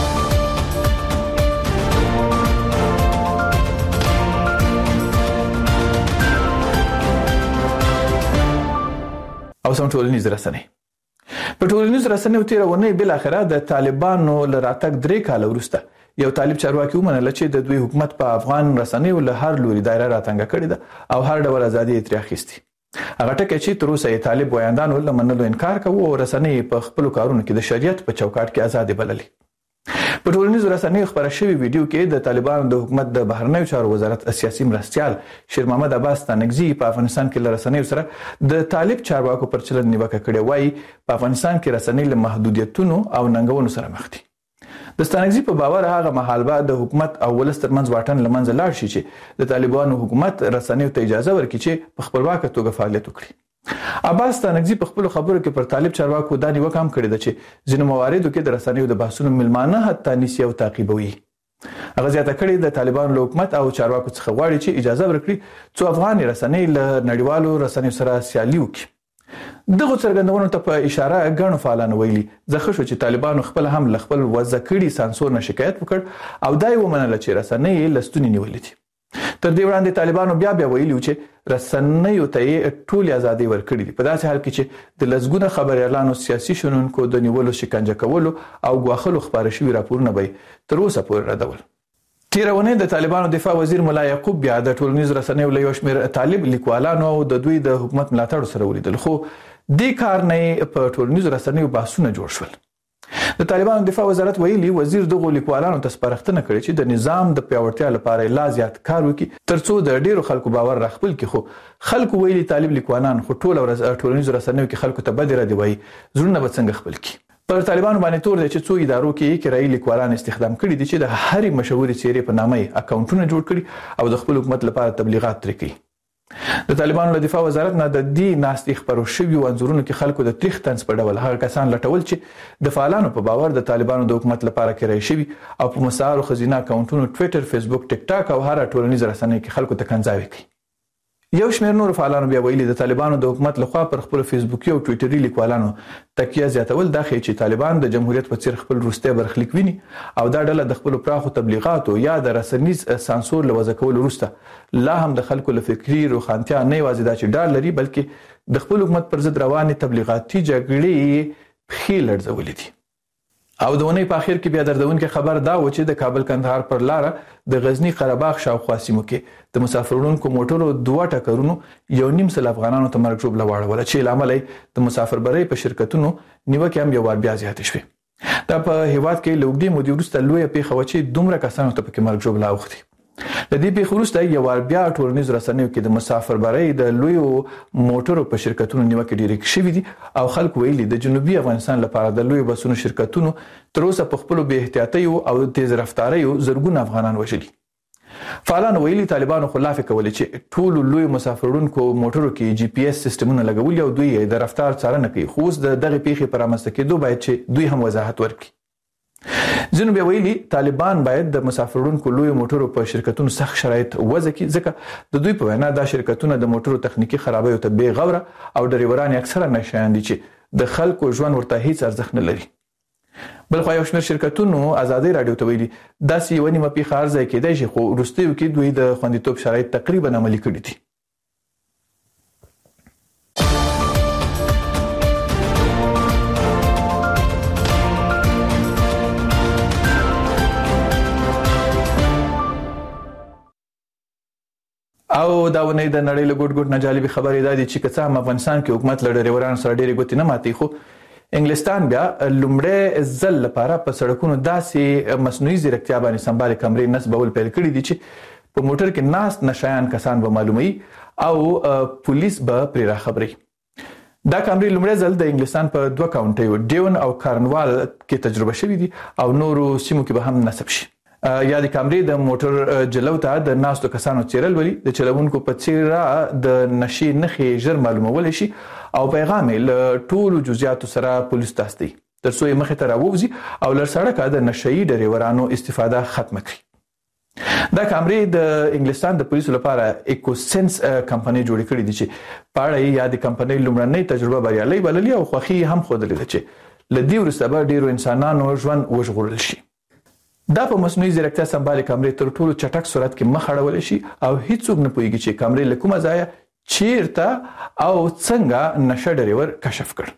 او سم ټولنیز رسنۍ په ټولنیز رسنۍ تیرونه بل اخره د طالبانو لراتک درې کال وروسته یو طالب چارواکي ومنل چې د دوی حکومت په افغان رسنۍ له هر لوري دایره راتنګ کړی ده او هر ډول ازادي تر اخیستي. هغه ټکه چې تر اوسه طالب وایندانو له منلو انکار کوي او رسنۍ په خپل کارونو کې د شریعت په چوکاټ کې آزاد بللي. په ټولنیزو رسنیو خبره شوی ویډیو کې د طالبانو د حکومت د بهرنیو چارو وزارت سیاسي مرستيال شیر محمد عباس تانګزي په افغانستان کې لرسنیو سره د طالب چارواکو پر چلن نیوکه کړې وای په افغانستان کې رسنۍ له محدودیتونو او ننګونو سره مخ دي. د ستانګزي په باور هغه مهالبه د حکومت او ولس ترمنځ واټن لمنځه لاړ شي چې د طالبانو حکومت رسنیو ته اجازه ورکړي چې په خپلواکه توګه فعالیت وکړي. عباس تانګزي په خپل خبرو کې پر طالب چارواکو د نیوکه هم کړې ده چې ځینو مواردو کې د رسنیو د بحثونو ملمانه حتی نيسي او تعقیبوي. هغه زیاته کړې د طالبانو حکومت او چارواکو څخه غواړي چې اجازه ورکړي څو افغان رسنۍ له نړیوالو رسنیو سره سیالي وکړي. دغه څرګندونو ته په اشاره غنو فعالان ویلي ځکه شو چې طالبانو خپل هم ل خپل وځکړي سانسور نه شکایت وکړ او دای ومنل چې رسنۍ لستونی نیولې دي. تر دې وړاندې طالبانو بیا بیا ویلي چې رسنیو ته ټول ازادي ورکړي دي په داسې حال کې چې د لزګونه خبريالانو سیاسي شنونکو د نیولو شکنجه کولو او غواخلو خبره شوی راپورونه به تر اوسه پورې ردول. تیرونه د طالبانو دفاع وزیر مولا یعقوب بیا د ټولنیز رسنیو له یو شمېر طالب لیکوالانو او د دوی د حکومت ملاتړ سره ولیدل خو د کار نه په ټولنیز رسنیو بحثونه جوړ شول. د طالبانو دفاع وزارت ویلي وزیر دغه لیکوالانو ته سپارښتنه کړې چې د نظام د پیاوړتیا لپاره لا زیات کار وکړي ترڅو د ډیرو خلکو باور راخپل کړي. خو خلکو ویلي طالب لیکوالان خو ټول ورځ ټولنیز رسنیو کې خلکو ته بد ردی وایي زړونه به څنګه خپل کړي. پر طالبانو باندې تور دي چې څو ادارو کې کرایي لیکوالان استخدام کړي دي چې د هرې مشهوري چیرې په نامه اکاونټونه جوړ کړي او د خپل حکومت لپاره تبلیغات ترې کوي. د طالبانو له دفاع وزارت نه د دې ناستې خبرو شوي انځورونو کې خلکو د تاریخ تنس په ډول هغه کسان لټول چې د فعالانو په باور د طالبانو د حکومت لپاره کرای شوي او په مسار خزینه اکاونټونو ټوئیټر، فیسبوک، ټیک ټاک او هر ټولنیز رسنۍ کې خلکو ته کنځاوي کوي. یو شمېر نور فعالانو بیا ویلي د طالبانو د حکومت لخوا پر خپل فیسبوکي او ټوئیټري لیکوالانو تکیه زیاتول دا ښیي چې طالبان د جمهوریت په څیر خپل وروستی برخلیک ویني او دا ډله د خپل پراخو تبلیغاتو یا د رسنیز سانسور له وضع کولو وروسته لا هم د خلکو له فکري روښانتیا نه یوازې دا چې ډار لري بلکې د خپل حکومت پر ضد روانې تبلیغاتي جګړې پښې لړزولې دي. او د ونې په اخر کې بیا دردونکې خبر دا و چې د کابل کندهار پر لار د غزنی قره باغ شاوخوا سیمو کې د مسافرونکو موټرو دوه ټکرونو یو نیم سل افغانانو ته مرګ ژوبله واړوله چې لامل د مسافربرۍ په شرکتونو نیوکې هم یو وار بیا زیاتې شوې. دا په هیواد کې له اوږدې مودې وروسته لویه پیښه وه چې دومره کسانو ته پکې مرګ ژوبله اوښتې. له دې پیښې وروسته یو وار بیا ټولنیزو رسنیو کې د مسافربرۍ د لویو موټرو په شرکتونو نیوکې ډېرې شوې دي او خلک ویلي د جنوبي افغانستان لپاره د لویو بسونو شرکتونو تر اوسه په خپلو بې احتیاطیو او تیز رفتاریو زرګونه افغانان وژلي. فعالانو ویلي طالبانو خو لافې کولې چې ټولو لویو مسافرونکو موټرو کې جی پی ایس سیستمونه لګولي او دوی د رفتار څارنه کوي، خو اوس د دغې پیښې په رامنځته کېدو باید چې دوی هم وضاحت ورکړي. ځینو بیا ویلي طالبان باید د مسافرونکو لویو موټرو په شرکتونو سخت شرایط وضع کړي ځکه د دوی په وینا دا شرکتونه د موټرو تخنیکي خرابیو ته بې غوره او ډریوران یې اکثره نشیان دي چې د خلکو ژوند ورته هیڅ ارزښت نه لري. بلخو یو شمېر شرکتونو ازادي راډیو ته ویلي داسې یوه نیمه پیښه هر ځای کېدای شي خو وروستیو کې دوی د خوندیتوب شرایط تقریبا عملي کړي دي. او دا ونې د نړۍ له ګډ ګډ نه جالبي خبرې دا دي چې که څه هم افغانستان کې حکومت له ډریورانو سره ډېرې ګوتې نه ماتي خو انګلستان بیا لومړی ځل لپاره په سړکونو داسې مصنوعي ځیرکتیا باندې سمبالې کمرې نصبول پیل کړي دي چې په موټر کې ناست نشایان کسان به معلوموي او پولیس به پرې راخبري. دا کمرې لومړی ځل د انګلستان په دوه کاونټیو ډیون او کارنوال کې تجربه شوې دي او نورو سیمو کې به هم نصب شي. یا د کمرې د موټر جلو ته د ناستو کسانو څیرل ولي د چلوونکو په څیره د نشي نښې ژر معلومول شي او پیغام له ټولو جزئیاتو سره پولیس ته استي تر څو یې مخې ته راووځي او لر سړکه د نشي ډریورانو استفاده ختمه کړي. دا کمرې د انګلستان د پولیسو لپاره ایکوسنس کمپنۍ جوړې کړې دي چې په اړه یې د کمپنۍ لومړنۍ تجربه بریالۍ بللې او خوښي هم ښودلې ده چې له دې وروسته به ډیرو انسانانو ژوند وژغورل شي. دا په مصنوعي ځیرکتیا سمبالې کمرې تر ټولو چټک سرعت کې مخ اړولی شي او هیڅوک نه پوهیږي چې کمرې له کومه ځایه چیرته او څنګه نشه ډریور کشف کړ.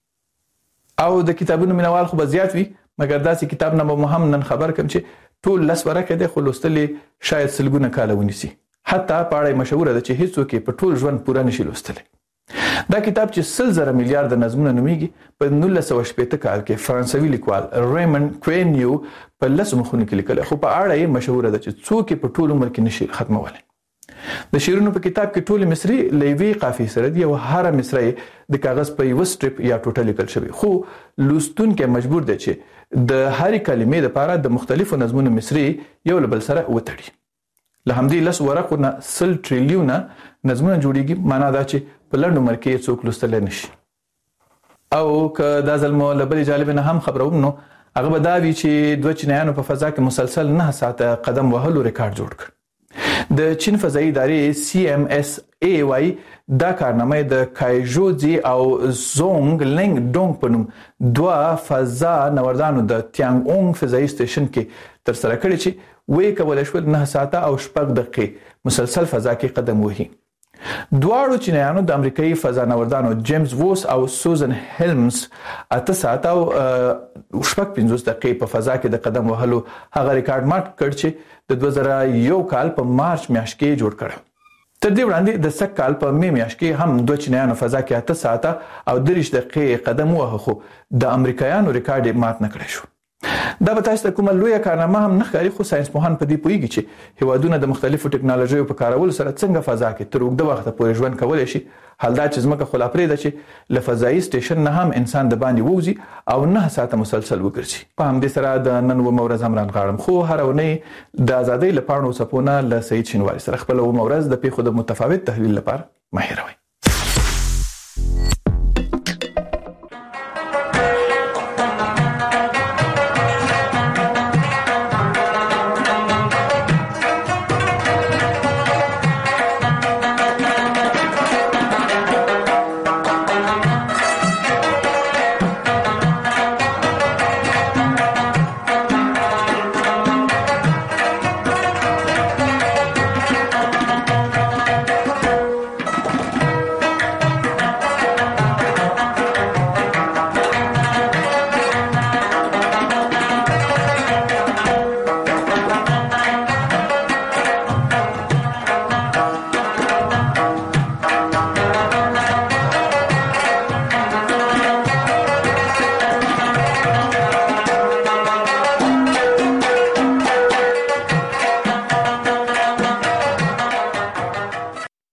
او د کتابونو مینوال خو به زیات وي مګر داسې کتاب نه به هم نن خبر کم چې ټول لس ورقې دی خو لوستل شاید سلګونه کاله ونیسي. حتی په اړه مشهوره ده چې هیڅوک یې په ټول ژوند پوره نشي لوستلی. دا کتاب چې سل زره میلیارډ نظمونه نومیږي په نولس سوه شپېته کال کې فرانسوي لیکوال ریمن کوینیو په لسو مخونو کې لیکلی خو په اړه یې مشهوره ده چې څوک یې په ټول عمر کې نشي ختمولی. د شعرونو په کتاب کې ټولې مصري له یوې قافیې سره دي او هره مصره یې د کاغذ په یوه سټریپ یا ټوټه لیکل شوې خو لوستونکی مجبور دی چې د هرې کلمې دپاره د مختلفو نظمونو مصري یو له بل سره وتړي. له همدې لس ورقو نه سل ټریلیونه نظمونه جوړیږي، معنا دا چې په لنډ عمر کې څوک لوستلی نشي. او که دا ځل مو له بلې جالبې نه هم خبروم نو هغه به دا وي چې دوه چینایانو په فضا کې مسلسل نه ساعته قدم وهلو ریکارډ جوړ کړ. د چین فضایي ادارې سی ایم اس ای وايي دا کارنامه د کایژوزي او زونګ لنګ ډونګ په نوم دوه فضا نوردانو د تیانګ اونګ فضایي سټیشن کې تر سره کړي چې وې کولای شول نه ساعته او شپږ دقیقې مسلسل فضا کې قدم وهي. دواړو چینایانو د امریکایي فضا نوردانو جیمز ووس او سوزن هیلمز اته ساعته او شپږ پنځوس دقیقې په فضا کې د قدم وهلو هغه ریکارډ مات کړ چې د دوه زره یو کال په مارچ میاشت کې جوړ کړ. تر دې وړاندې د سږ کال په می میاشت کې هم دوه چینایانو فضا کې اته ساعته او دېرش دقیقې قدم ووهه خو د امریکایانو ریکارډ یې مات نه کړی شو. دا به تاسو ته کومه لویه کارنامه هم نه ښکاري خو ساينس پوهان په دې پوهیږي چې هیوادونه د مختلفو ټکنالوژیو په کارولو سره څنګه فضا کې تر اوږده وخته پورې ژوند کولای شي. حال دا چې ځمکه خلا پرې ده چې له فضایي سټیشن نه هم انسان د باندې ووځي او نه ساعته مسلسل وګرځي. په همدې سره د نن و مورز هم رانغاړم خو هر ونې د ازادۍ لپاره څپونه له سید شینواری سره خپل و مورز د پیښو د متفاوت تحلیل لپاره مهیروي.